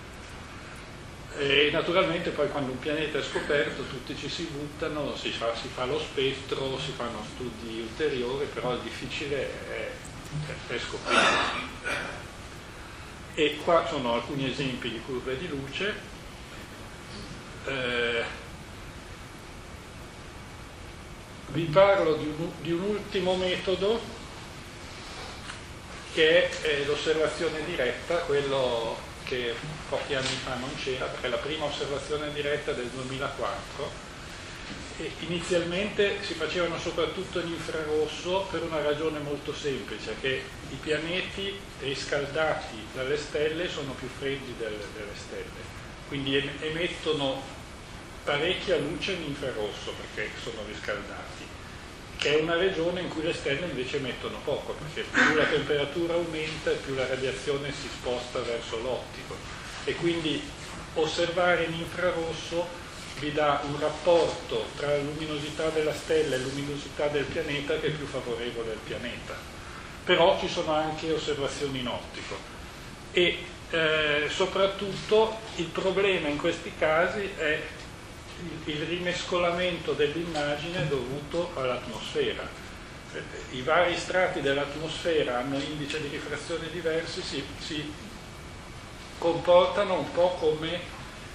E naturalmente poi quando un pianeta è scoperto tutti ci si buttano, si fa lo spettro, si fanno studi ulteriori, però il difficile è scoprirlo. E qua sono alcuni esempi di curve di luce. Vi parlo di un ultimo metodo che è l'osservazione diretta, quello che pochi anni fa non c'era, perché la prima osservazione diretta è del 2004. E inizialmente si facevano soprattutto in infrarosso per una ragione molto semplice, che i pianeti riscaldati dalle stelle sono più freddi delle stelle, quindi emettono parecchia luce in infrarosso perché sono riscaldati, che è una regione in cui le stelle invece emettono poco, perché più la temperatura aumenta e più la radiazione si sposta verso l'ottico, e quindi osservare in infrarosso vi dà un rapporto tra la luminosità della stella e la luminosità del pianeta che è più favorevole al pianeta. Però ci sono anche osservazioni in ottico, e soprattutto il problema in questi casi è il rimescolamento dell'immagine dovuto all'atmosfera. I vari strati dell'atmosfera hanno indici di rifrazione diversi, si comportano un po' come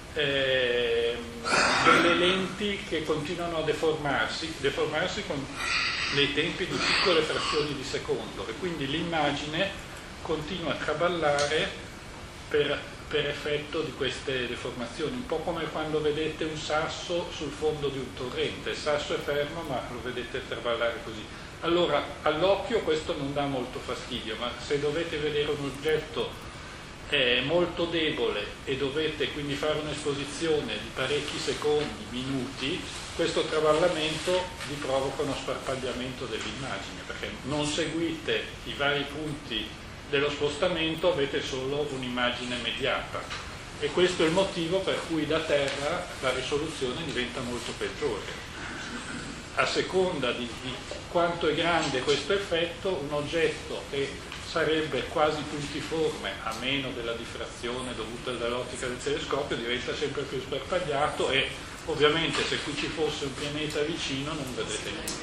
delle lenti che continuano a deformarsi con dei tempi di piccole frazioni di secondo, e quindi l'immagine continua a traballare per effetto di queste deformazioni, un po' come quando vedete un sasso sul fondo di un torrente. Il sasso è fermo ma lo vedete traballare così. Allora all'occhio questo non dà molto fastidio, ma se dovete vedere un oggetto molto debole e dovete quindi fare un'esposizione di parecchi secondi, minuti, questo traballamento vi provoca uno sparpagliamento dell'immagine, perché non seguite i vari punti dello spostamento, avete solo un'immagine mediata, e questo è il motivo per cui da terra la risoluzione diventa molto peggiore. A seconda di quanto è grande questo effetto, un oggetto che sarebbe quasi puntiforme a meno della diffrazione dovuta dall'ottica del telescopio diventa sempre più sparpagliato, e ovviamente se qui ci fosse un pianeta vicino non vedrete nulla.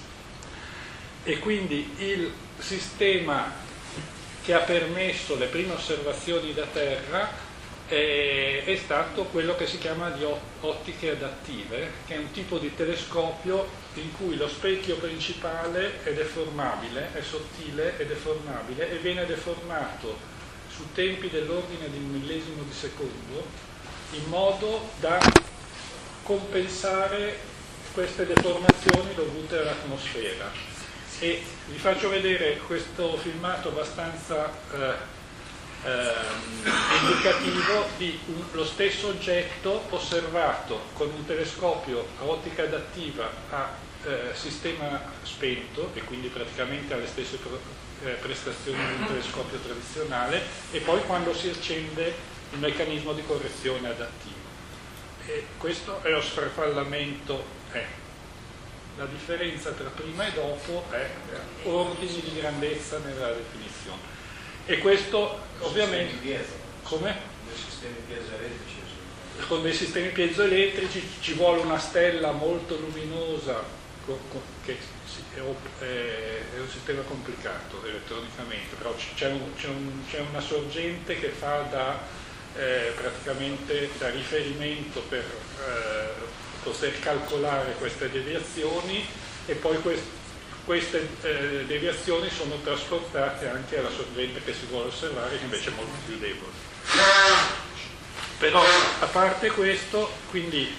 E quindi il sistema che ha permesso le prime osservazioni da terra è stato quello che si chiama di ottiche adattive, che è un tipo di telescopio in cui lo specchio principale è deformabile, è sottile e deformabile, e viene deformato su tempi dell'ordine di 1 millesimo di secondo, in modo da compensare queste deformazioni dovute all'atmosfera. E vi faccio vedere questo filmato abbastanza indicativo di lo stesso oggetto osservato con un telescopio a ottica adattiva a sistema spento e quindi praticamente ha le stesse prestazioni di un telescopio tradizionale, e poi quando si accende il meccanismo di correzione adattivo. E questo è lo sfarfallamento. La differenza tra prima e dopo è ordini di grandezza nella definizione. E questo ovviamente come? Dei sistemi piezoelettrici. Con dei sistemi piezoelettrici ci vuole una stella molto luminosa, che è un sistema complicato elettronicamente, però c'è una sorgente che fa praticamente da riferimento per poter calcolare queste deviazioni, e poi queste deviazioni sono trasportate anche alla sorgente che si vuole osservare, che invece è molto più debole. Però a parte questo, quindi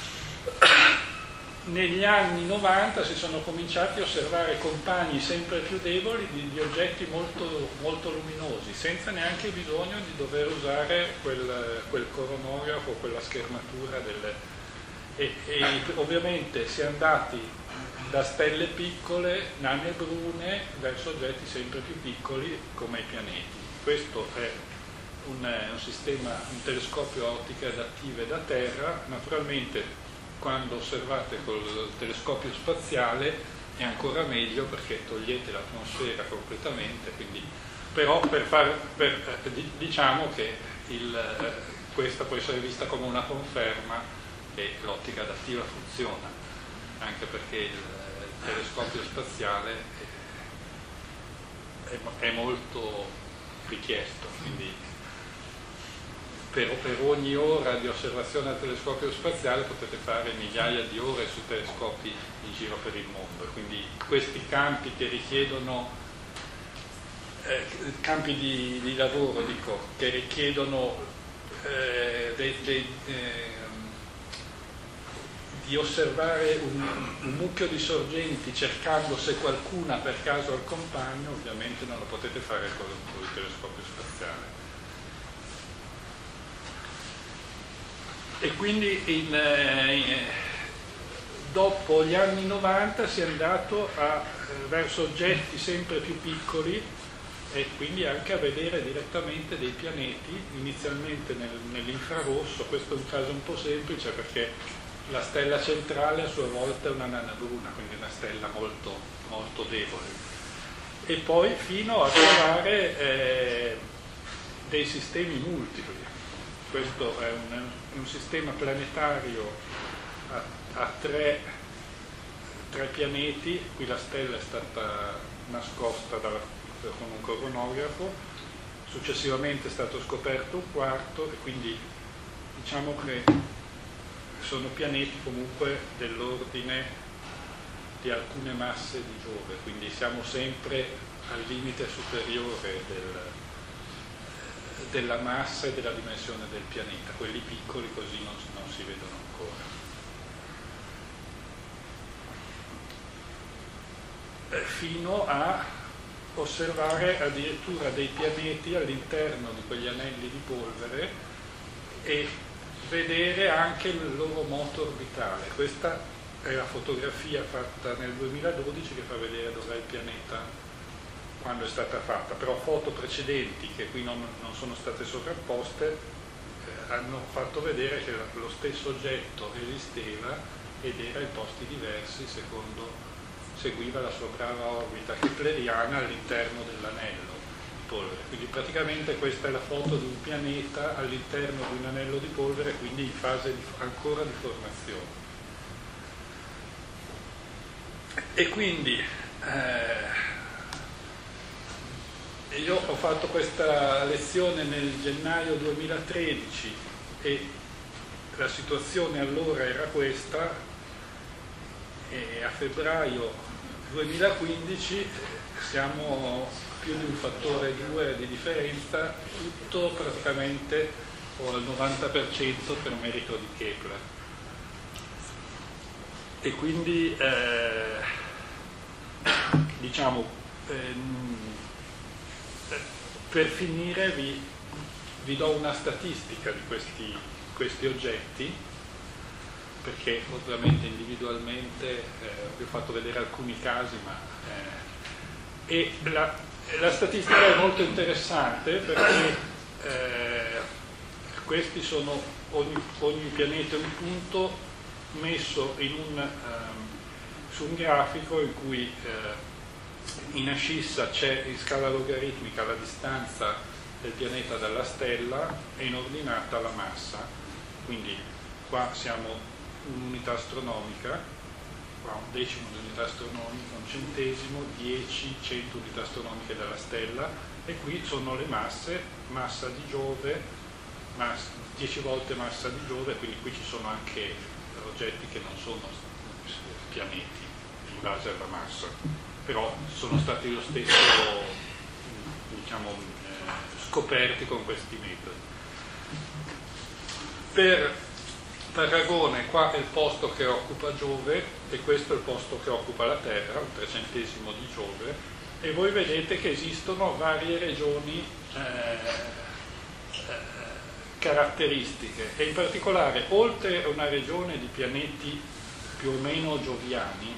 negli anni 90 si sono cominciati a osservare compagni sempre più deboli di oggetti molto, molto luminosi, senza neanche bisogno di dover usare quel coronografo, quella schermatura e ovviamente si è andati da stelle piccole, nane brune, verso oggetti sempre più piccoli come i pianeti. Questo è un telescopio a ottiche adattive da Terra. Naturalmente quando osservate col telescopio spaziale è ancora meglio, perché togliete l'atmosfera completamente, quindi, però diciamo che questa può essere vista come una conferma che l'ottica adattiva funziona, anche perché il telescopio spaziale è molto richiesto, quindi per ogni ora di osservazione al telescopio spaziale potete fare migliaia di ore su telescopi in giro per il mondo. Quindi questi campi che richiedono campi di lavoro, dico, che richiedono di osservare un mucchio di sorgenti cercando se qualcuna per caso al compagno, ovviamente non lo potete fare con il telescopio spaziale. E quindi dopo gli anni 90 si è andato verso oggetti sempre più piccoli, e quindi anche a vedere direttamente dei pianeti, inizialmente nell'infrarosso. Questo è un caso un po' semplice, perché la stella centrale a sua volta è una nana bruna, quindi una stella molto, molto debole. E poi fino a trovare dei sistemi multipli. Questo è un sistema planetario a tre pianeti. Qui la stella è stata nascosta con un coronografo, successivamente è stato scoperto un quarto, e quindi diciamo che sono pianeti comunque dell'ordine di alcune masse di Giove, quindi siamo sempre al limite superiore della massa e della dimensione del pianeta. Quelli piccoli così non si vedono ancora. Fino a osservare addirittura dei pianeti all'interno di quegli anelli di polvere e vedere anche il loro moto orbitale. Questa è la fotografia fatta nel 2012 che fa vedere dov'è il pianeta quando è stata fatta, però foto precedenti che qui non sono state sovrapposte hanno fatto vedere che lo stesso oggetto esisteva ed era in posti diversi seguiva la sua brava orbita kepleriana all'interno dell'anello di polvere. Quindi praticamente questa è la foto di un pianeta all'interno di un anello di polvere, quindi in fase ancora di formazione. E quindi io ho fatto questa lezione nel gennaio 2013 e la situazione allora era questa, e a febbraio 2015 siamo più di un fattore 2 di differenza, tutto praticamente o al 90% per merito di Kepler. E quindi diciamo per finire vi do una statistica di questi oggetti. perché ovviamente individualmente vi ho fatto vedere alcuni casi, e la statistica è molto interessante perché questi sono ogni pianeta un punto messo su un grafico in cui in ascissa c'è in scala logaritmica la distanza del pianeta dalla stella e in ordinata la massa. Quindi qua siamo un'unità astronomica, qua un decimo di unità astronomica, un centesimo, 10, 100 unità astronomiche dalla stella, e qui sono le masse, massa di Giove, 10 volte massa di Giove, quindi qui ci sono anche oggetti che non sono pianeti in base alla massa, però sono stati lo stesso, diciamo, scoperti con questi metodi. Per paragone, qua è il posto che occupa Giove e questo è il posto che occupa la Terra, un 300° di Giove, e voi vedete che esistono varie regioni caratteristiche, e in particolare oltre a una regione di pianeti più o meno gioviani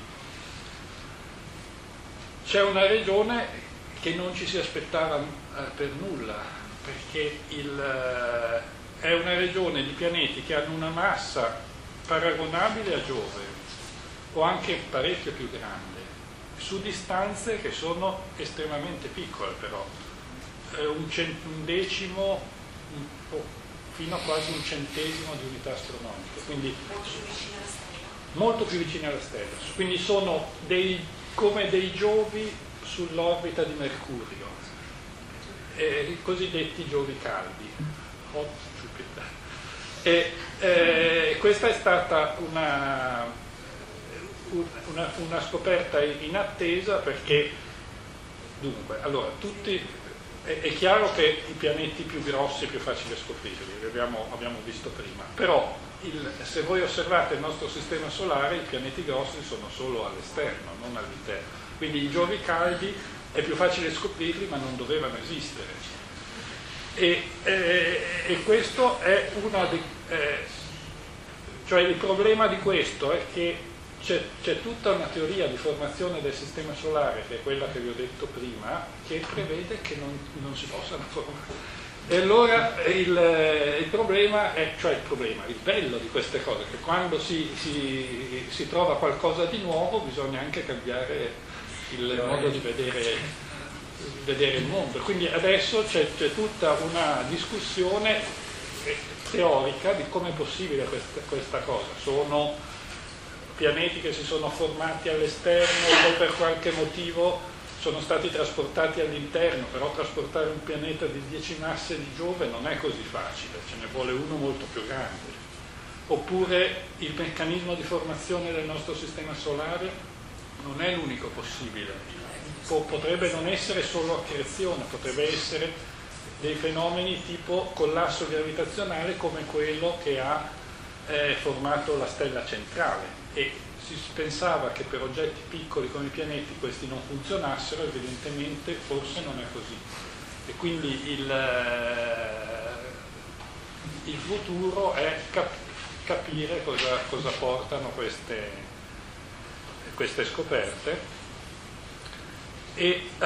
c'è una regione che non ci si aspettava per nulla, perché è una regione di pianeti che hanno una massa paragonabile a Giove o anche parecchio più grande, su distanze che sono estremamente piccole, però un decimo fino a quasi un centesimo di unità astronomiche, quindi molto più vicine alla stella. Quindi sono come dei Giovi sull'orbita di Mercurio, i cosiddetti Giovi caldi. Questa è stata una scoperta inattesa, perché dunque, allora, è chiaro che i pianeti più grossi è più facile scoprirli, abbiamo visto prima, però se voi osservate il nostro sistema solare, i pianeti grossi sono solo all'esterno, non all'interno, quindi i Giovi caldi è più facile scoprirli, ma non dovevano esistere. E questo è cioè il problema di questo è che c'è tutta una teoria di formazione del sistema solare, che è quella che vi ho detto prima, che prevede che non si possano formare. E allora il problema è, il bello di queste cose, che quando si trova qualcosa di nuovo bisogna anche cambiare il modo di vedere il mondo. Quindi adesso c'è tutta una discussione teorica di come è possibile questa cosa. Sono pianeti che si sono formati all'esterno o per qualche motivo sono stati trasportati all'interno, però trasportare un pianeta di 10 masse di Giove non è così facile, ce ne vuole uno molto più grande. Oppure il meccanismo di formazione del nostro sistema solare non è l'unico possibile, potrebbe non essere solo accrezione, potrebbe essere dei fenomeni tipo collasso gravitazionale come quello che ha formato la stella centrale, e si pensava che per oggetti piccoli come i pianeti questi non funzionassero, evidentemente forse non è così, e quindi il futuro è capire cosa portano queste scoperte. E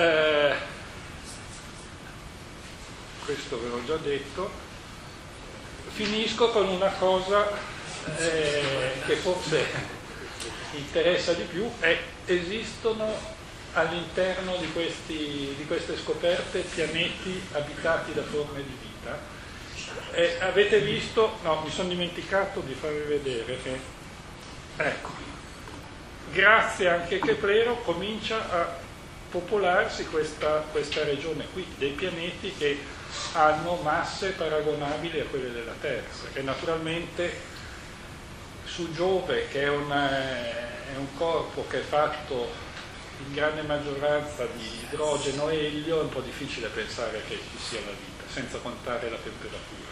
questo ve l'ho già detto. Finisco con una cosa che forse interessa di più, esistono all'interno di queste scoperte pianeti abitati da forme di vita. Avete visto, no, mi sono dimenticato di farvi vedere che, ecco, grazie anche a Keplero comincia a popolarsi questa regione qui dei pianeti che hanno masse paragonabili a quelle della Terra, perché naturalmente su Giove, che è un corpo che è fatto in grande maggioranza di idrogeno e elio, è un po' difficile pensare che ci sia la vita, senza contare la temperatura.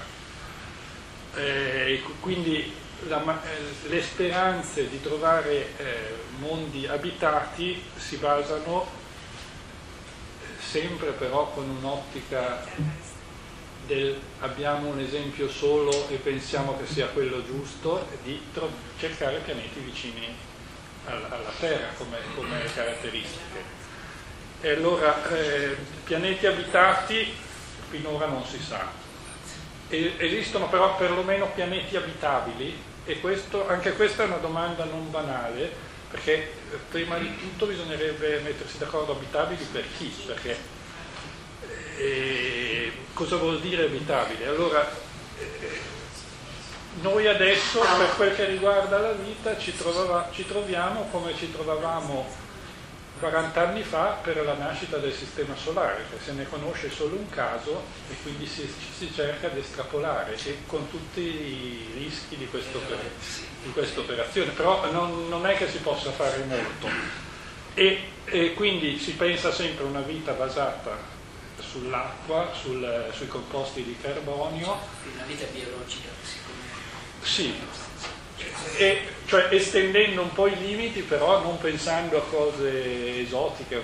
Quindi le speranze di trovare mondi abitati si basano sempre però con un'ottica abbiamo un esempio solo e pensiamo che sia quello giusto, di cercare pianeti vicini alla Terra come caratteristiche. E allora pianeti abitati finora non si sa. Esistono però perlomeno pianeti abitabili, e anche questa è una domanda non banale, perché prima di tutto bisognerebbe mettersi d'accordo abitabili per chi, perché cosa vuol dire abitabile? Allora noi adesso, per quel che riguarda la vita, ci troviamo come ci trovavamo 40 anni fa per la nascita del sistema solare, che se ne conosce solo un caso e quindi si cerca di estrapolare, e con tutti i rischi di questa operazione, però non è che si possa fare molto, e quindi si pensa sempre a una vita basata sull'acqua, sui composti di carbonio. Una vita biologica, sì, cioè estendendo un po' i limiti, però non pensando a cose esotiche,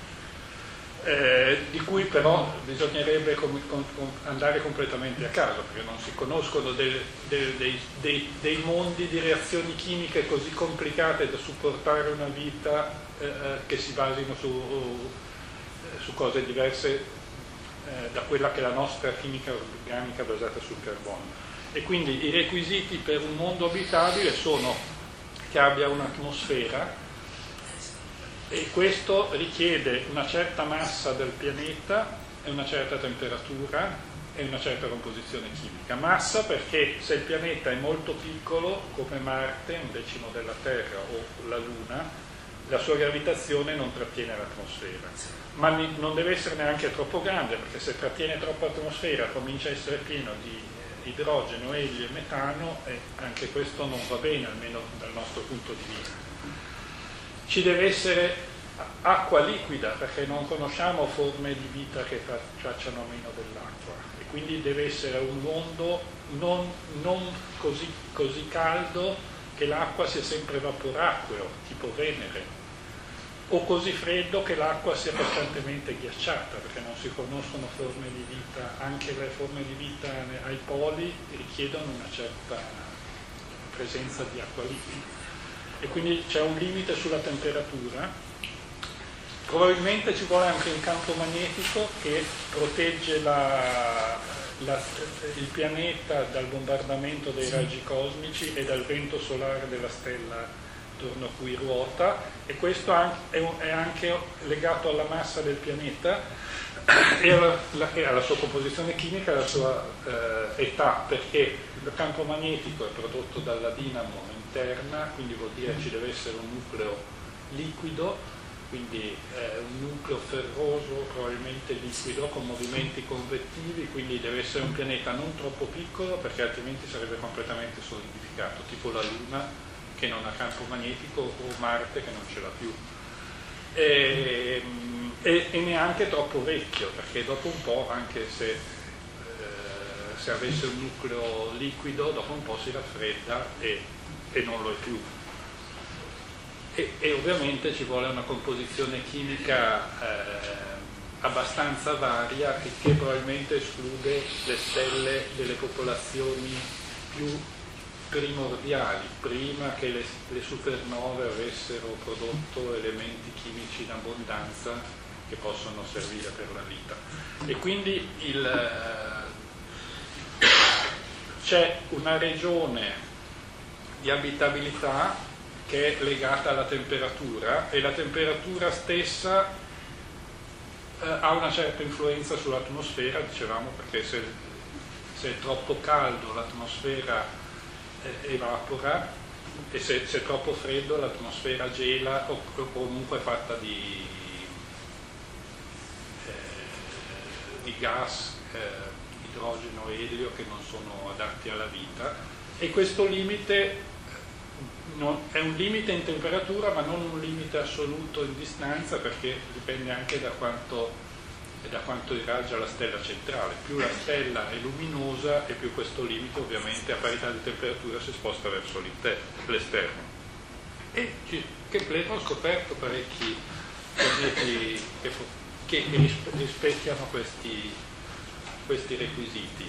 di cui però bisognerebbe andare completamente a caso, perché non si conoscono dei mondi di reazioni chimiche così complicate da supportare una vita che si basino su cose diverse da quella che è la nostra chimica organica basata sul carbonio. E quindi i requisiti per un mondo abitabile sono che abbia un'atmosfera, e questo richiede una certa massa del pianeta e una certa temperatura e una certa composizione chimica. Massa perché se il pianeta è molto piccolo, come Marte, un decimo della Terra, o la Luna, la sua gravitazione non trattiene l'atmosfera, ma non deve essere neanche troppo grande, perché se trattiene troppa atmosfera comincia a essere pieno di idrogeno, elio e metano, e anche questo non va bene, almeno dal nostro punto di vista. Ci deve essere acqua liquida, perché non conosciamo forme di vita che facciano meno dell'acqua, e quindi deve essere un mondo non così caldo che l'acqua sia sempre vaporacqueo, tipo Venere, o così freddo che l'acqua sia costantemente ghiacciata, perché non si conoscono forme di vita, anche le forme di vita ai poli richiedono una certa presenza di acqua liquida, e quindi c'è un limite sulla temperatura. Probabilmente ci vuole anche un campo magnetico che protegge il pianeta dal bombardamento dei raggi cosmici e dal vento solare della stella attorno a cui ruota, e questo è anche legato alla massa del pianeta e alla sua composizione chimica e alla sua età, perché il campo magnetico è prodotto dalla dinamo interna, quindi vuol dire che ci deve essere un nucleo liquido, quindi un nucleo ferroso, probabilmente liquido, con movimenti convettivi, quindi deve essere un pianeta non troppo piccolo, perché altrimenti sarebbe completamente solidificato, tipo la Luna, che non ha campo magnetico, o Marte, che non ce l'ha più, e neanche troppo vecchio, perché dopo un po', anche se avesse un nucleo liquido, dopo un po' si raffredda e non lo è più. E ovviamente ci vuole una composizione chimica abbastanza varia, che probabilmente esclude le stelle delle popolazioni più primordiali, prima che le supernove avessero prodotto elementi chimici in abbondanza che possono servire per la vita. E quindi c'è una regione di abitabilità che è legata alla temperatura, e la temperatura stessa ha una certa influenza sull'atmosfera, dicevamo, perché se è troppo caldo l'atmosfera evapora, e se è troppo freddo l'atmosfera gela, o comunque è fatta di gas, idrogeno, elio, che non sono adatti alla vita, e questo limite è un limite in temperatura, ma non un limite assoluto in distanza, perché dipende anche da quanto irraggia la stella centrale. Più la stella è luminosa e più questo limite, ovviamente, a parità di temperatura si sposta verso l'esterno. E Kepler ha scoperto parecchi pianeti che rispecchiano questi requisiti.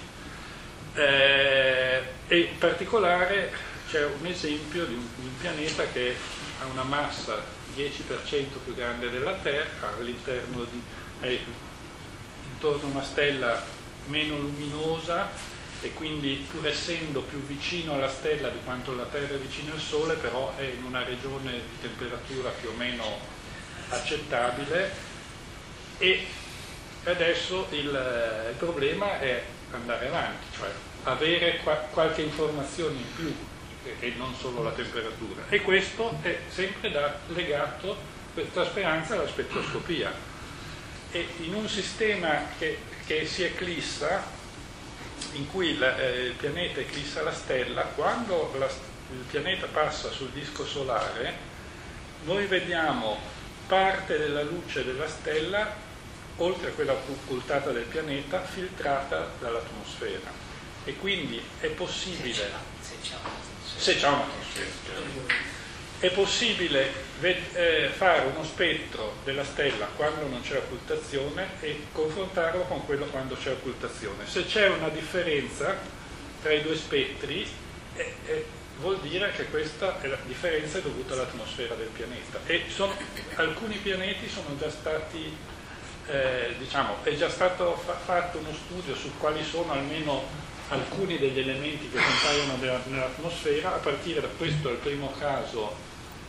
E in particolare c'è un esempio di un pianeta che ha una massa 10% più grande della Terra, all'interno è intorno a una stella meno luminosa, e quindi pur essendo più vicino alla stella di quanto la Terra è vicino al Sole, però è in una regione di temperatura più o meno accettabile, e adesso il problema è andare avanti, cioè avere qualche informazione in più e non solo la temperatura, e questo è sempre legato, questa speranza, alla spettroscopia. E in un sistema che si eclissa, in cui il pianeta eclissa la stella, quando il pianeta passa sul disco solare, noi vediamo parte della luce della stella, oltre a quella occultata del pianeta, filtrata dall'atmosfera. E quindi è possibile, se c'è un'atmosfera, è possibile fare uno spettro della stella quando non c'è occultazione e confrontarlo con quello quando c'è occultazione. Se c'è una differenza tra i due spettri, vuol dire che questa differenza è dovuta all'atmosfera del pianeta. E alcuni pianeti sono già stati, è già stato fatto uno studio su quali sono almeno alcuni degli elementi che compaiono nell'atmosfera. A partire da questo è il primo caso,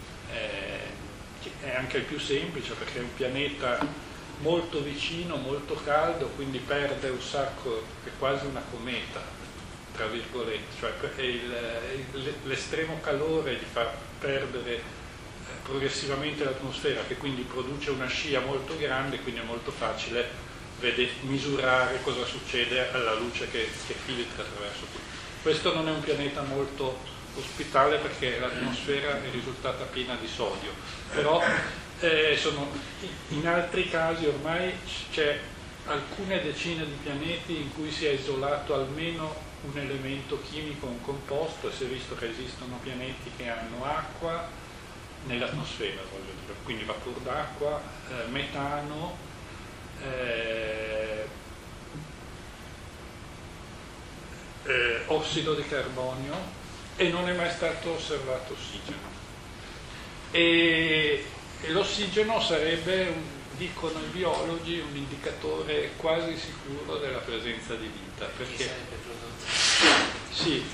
è anche il più semplice, perché è un pianeta molto vicino, molto caldo, quindi perde un sacco, è quasi una cometa, tra virgolette, cioè l'estremo calore gli fa perdere progressivamente l'atmosfera, che quindi produce una scia molto grande, quindi è molto facile misurare cosa succede alla luce che filtra attraverso qui. Questo non è un pianeta molto ospitale perché l'atmosfera è risultata piena di sodio, però in altri casi ormai c'è alcune decine di pianeti in cui si è isolato almeno un elemento chimico, un composto, e si è visto che esistono pianeti che hanno acqua nell'atmosfera, voglio dire, quindi vapore d'acqua, metano, ossido di carbonio, e non è mai stato osservato ossigeno. E l'ossigeno sarebbe, dicono i biologi, un indicatore quasi sicuro della presenza di vita, perché sì,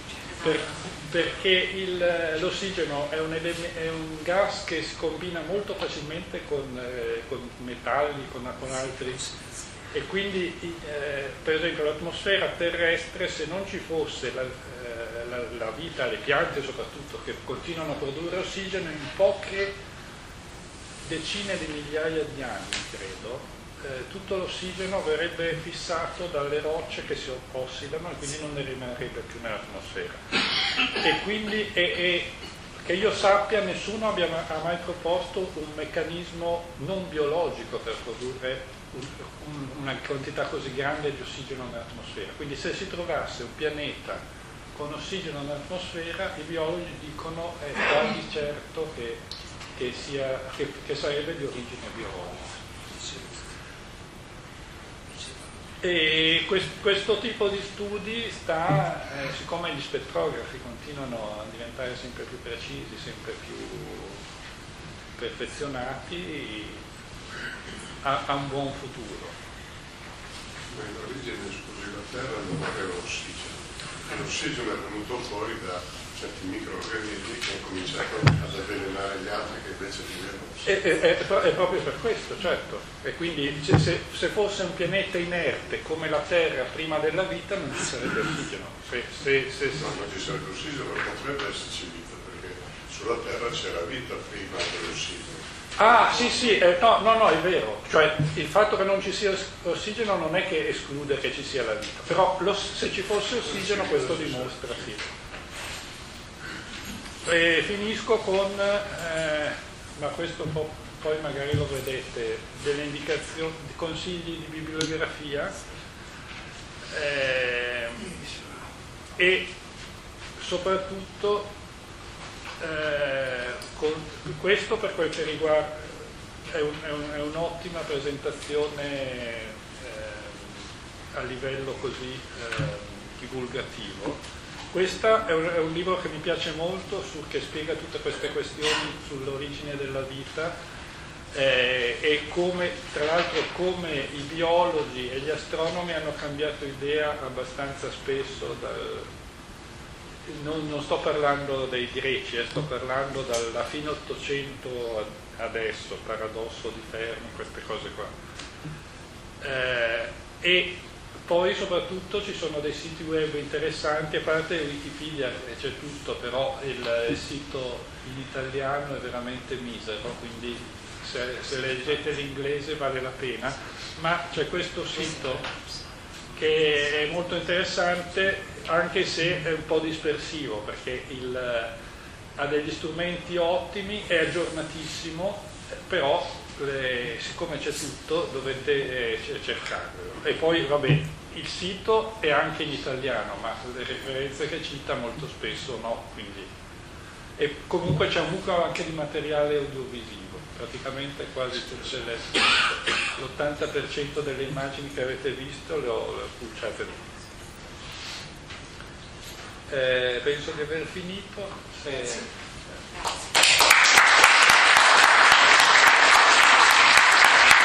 perché l'ossigeno è un gas che si combina molto facilmente con metalli, con altri, e quindi per esempio l'atmosfera terrestre, se non ci fosse la vita, le piante soprattutto, che continuano a produrre ossigeno, in poche decine di migliaia di anni, credo, tutto l'ossigeno verrebbe fissato dalle rocce che si ossidano, e quindi non ne rimarrebbe più nell'atmosfera. E quindi, che io sappia, nessuno ha mai proposto un meccanismo non biologico per produrre una quantità così grande di ossigeno nell'atmosfera. Quindi se si trovasse un pianeta con ossigeno nell'atmosfera, i biologi dicono è quasi certo che sarebbe di origine biologica. E questo tipo di studi siccome gli spettrografi continuano a diventare sempre più precisi, sempre più perfezionati, ha un buon futuro. Ma in origine, scusi, la Terra non aveva ossigeno. L'ossigeno è venuto fuori da certi microorganismi che hanno cominciato ad avvelenare gli altri che invece vivevano ossigeno. È proprio per questo, certo. E quindi se fosse un pianeta inerte come la Terra prima della vita, non ci sarebbe ossigeno. No, non ci sarebbe ossigeno, ma potrebbe esserci vita, perché sulla Terra c'era vita prima dell'ossigeno. Ah, sì, no, è vero. Cioè, il fatto che non ci sia ossigeno non è che esclude che ci sia la vita, però se ci fosse ossigeno questo dimostra, sì. E finisco con, ma questo poi magari lo vedete, delle indicazioni, consigli di bibliografia, e soprattutto questo per quel che riguarda è un'ottima presentazione a livello così divulgativo. Questo è un libro che mi piace molto, che spiega tutte queste questioni sull'origine della vita e come, tra l'altro, come i biologi e gli astronomi hanno cambiato idea abbastanza spesso. Non sto parlando dei greci, sto parlando dalla fine 800 adesso, paradosso di Fermi, queste cose qua. E poi soprattutto ci sono dei siti web interessanti, a parte Wikipedia c'è tutto, però il sito in italiano è veramente misero, quindi se leggete l'inglese vale la pena, ma c'è questo sito che è molto interessante anche se è un po' dispersivo, perché ha degli strumenti ottimi, è aggiornatissimo, però siccome c'è tutto dovete cercarlo. E poi vabbè, il sito è anche in italiano, ma le referenze che cita molto spesso no, quindi. E comunque c'è un buco anche di materiale audiovisivo, praticamente quasi tutte l'80% delle immagini che avete visto le ho pubblicate lì. Penso di aver finito.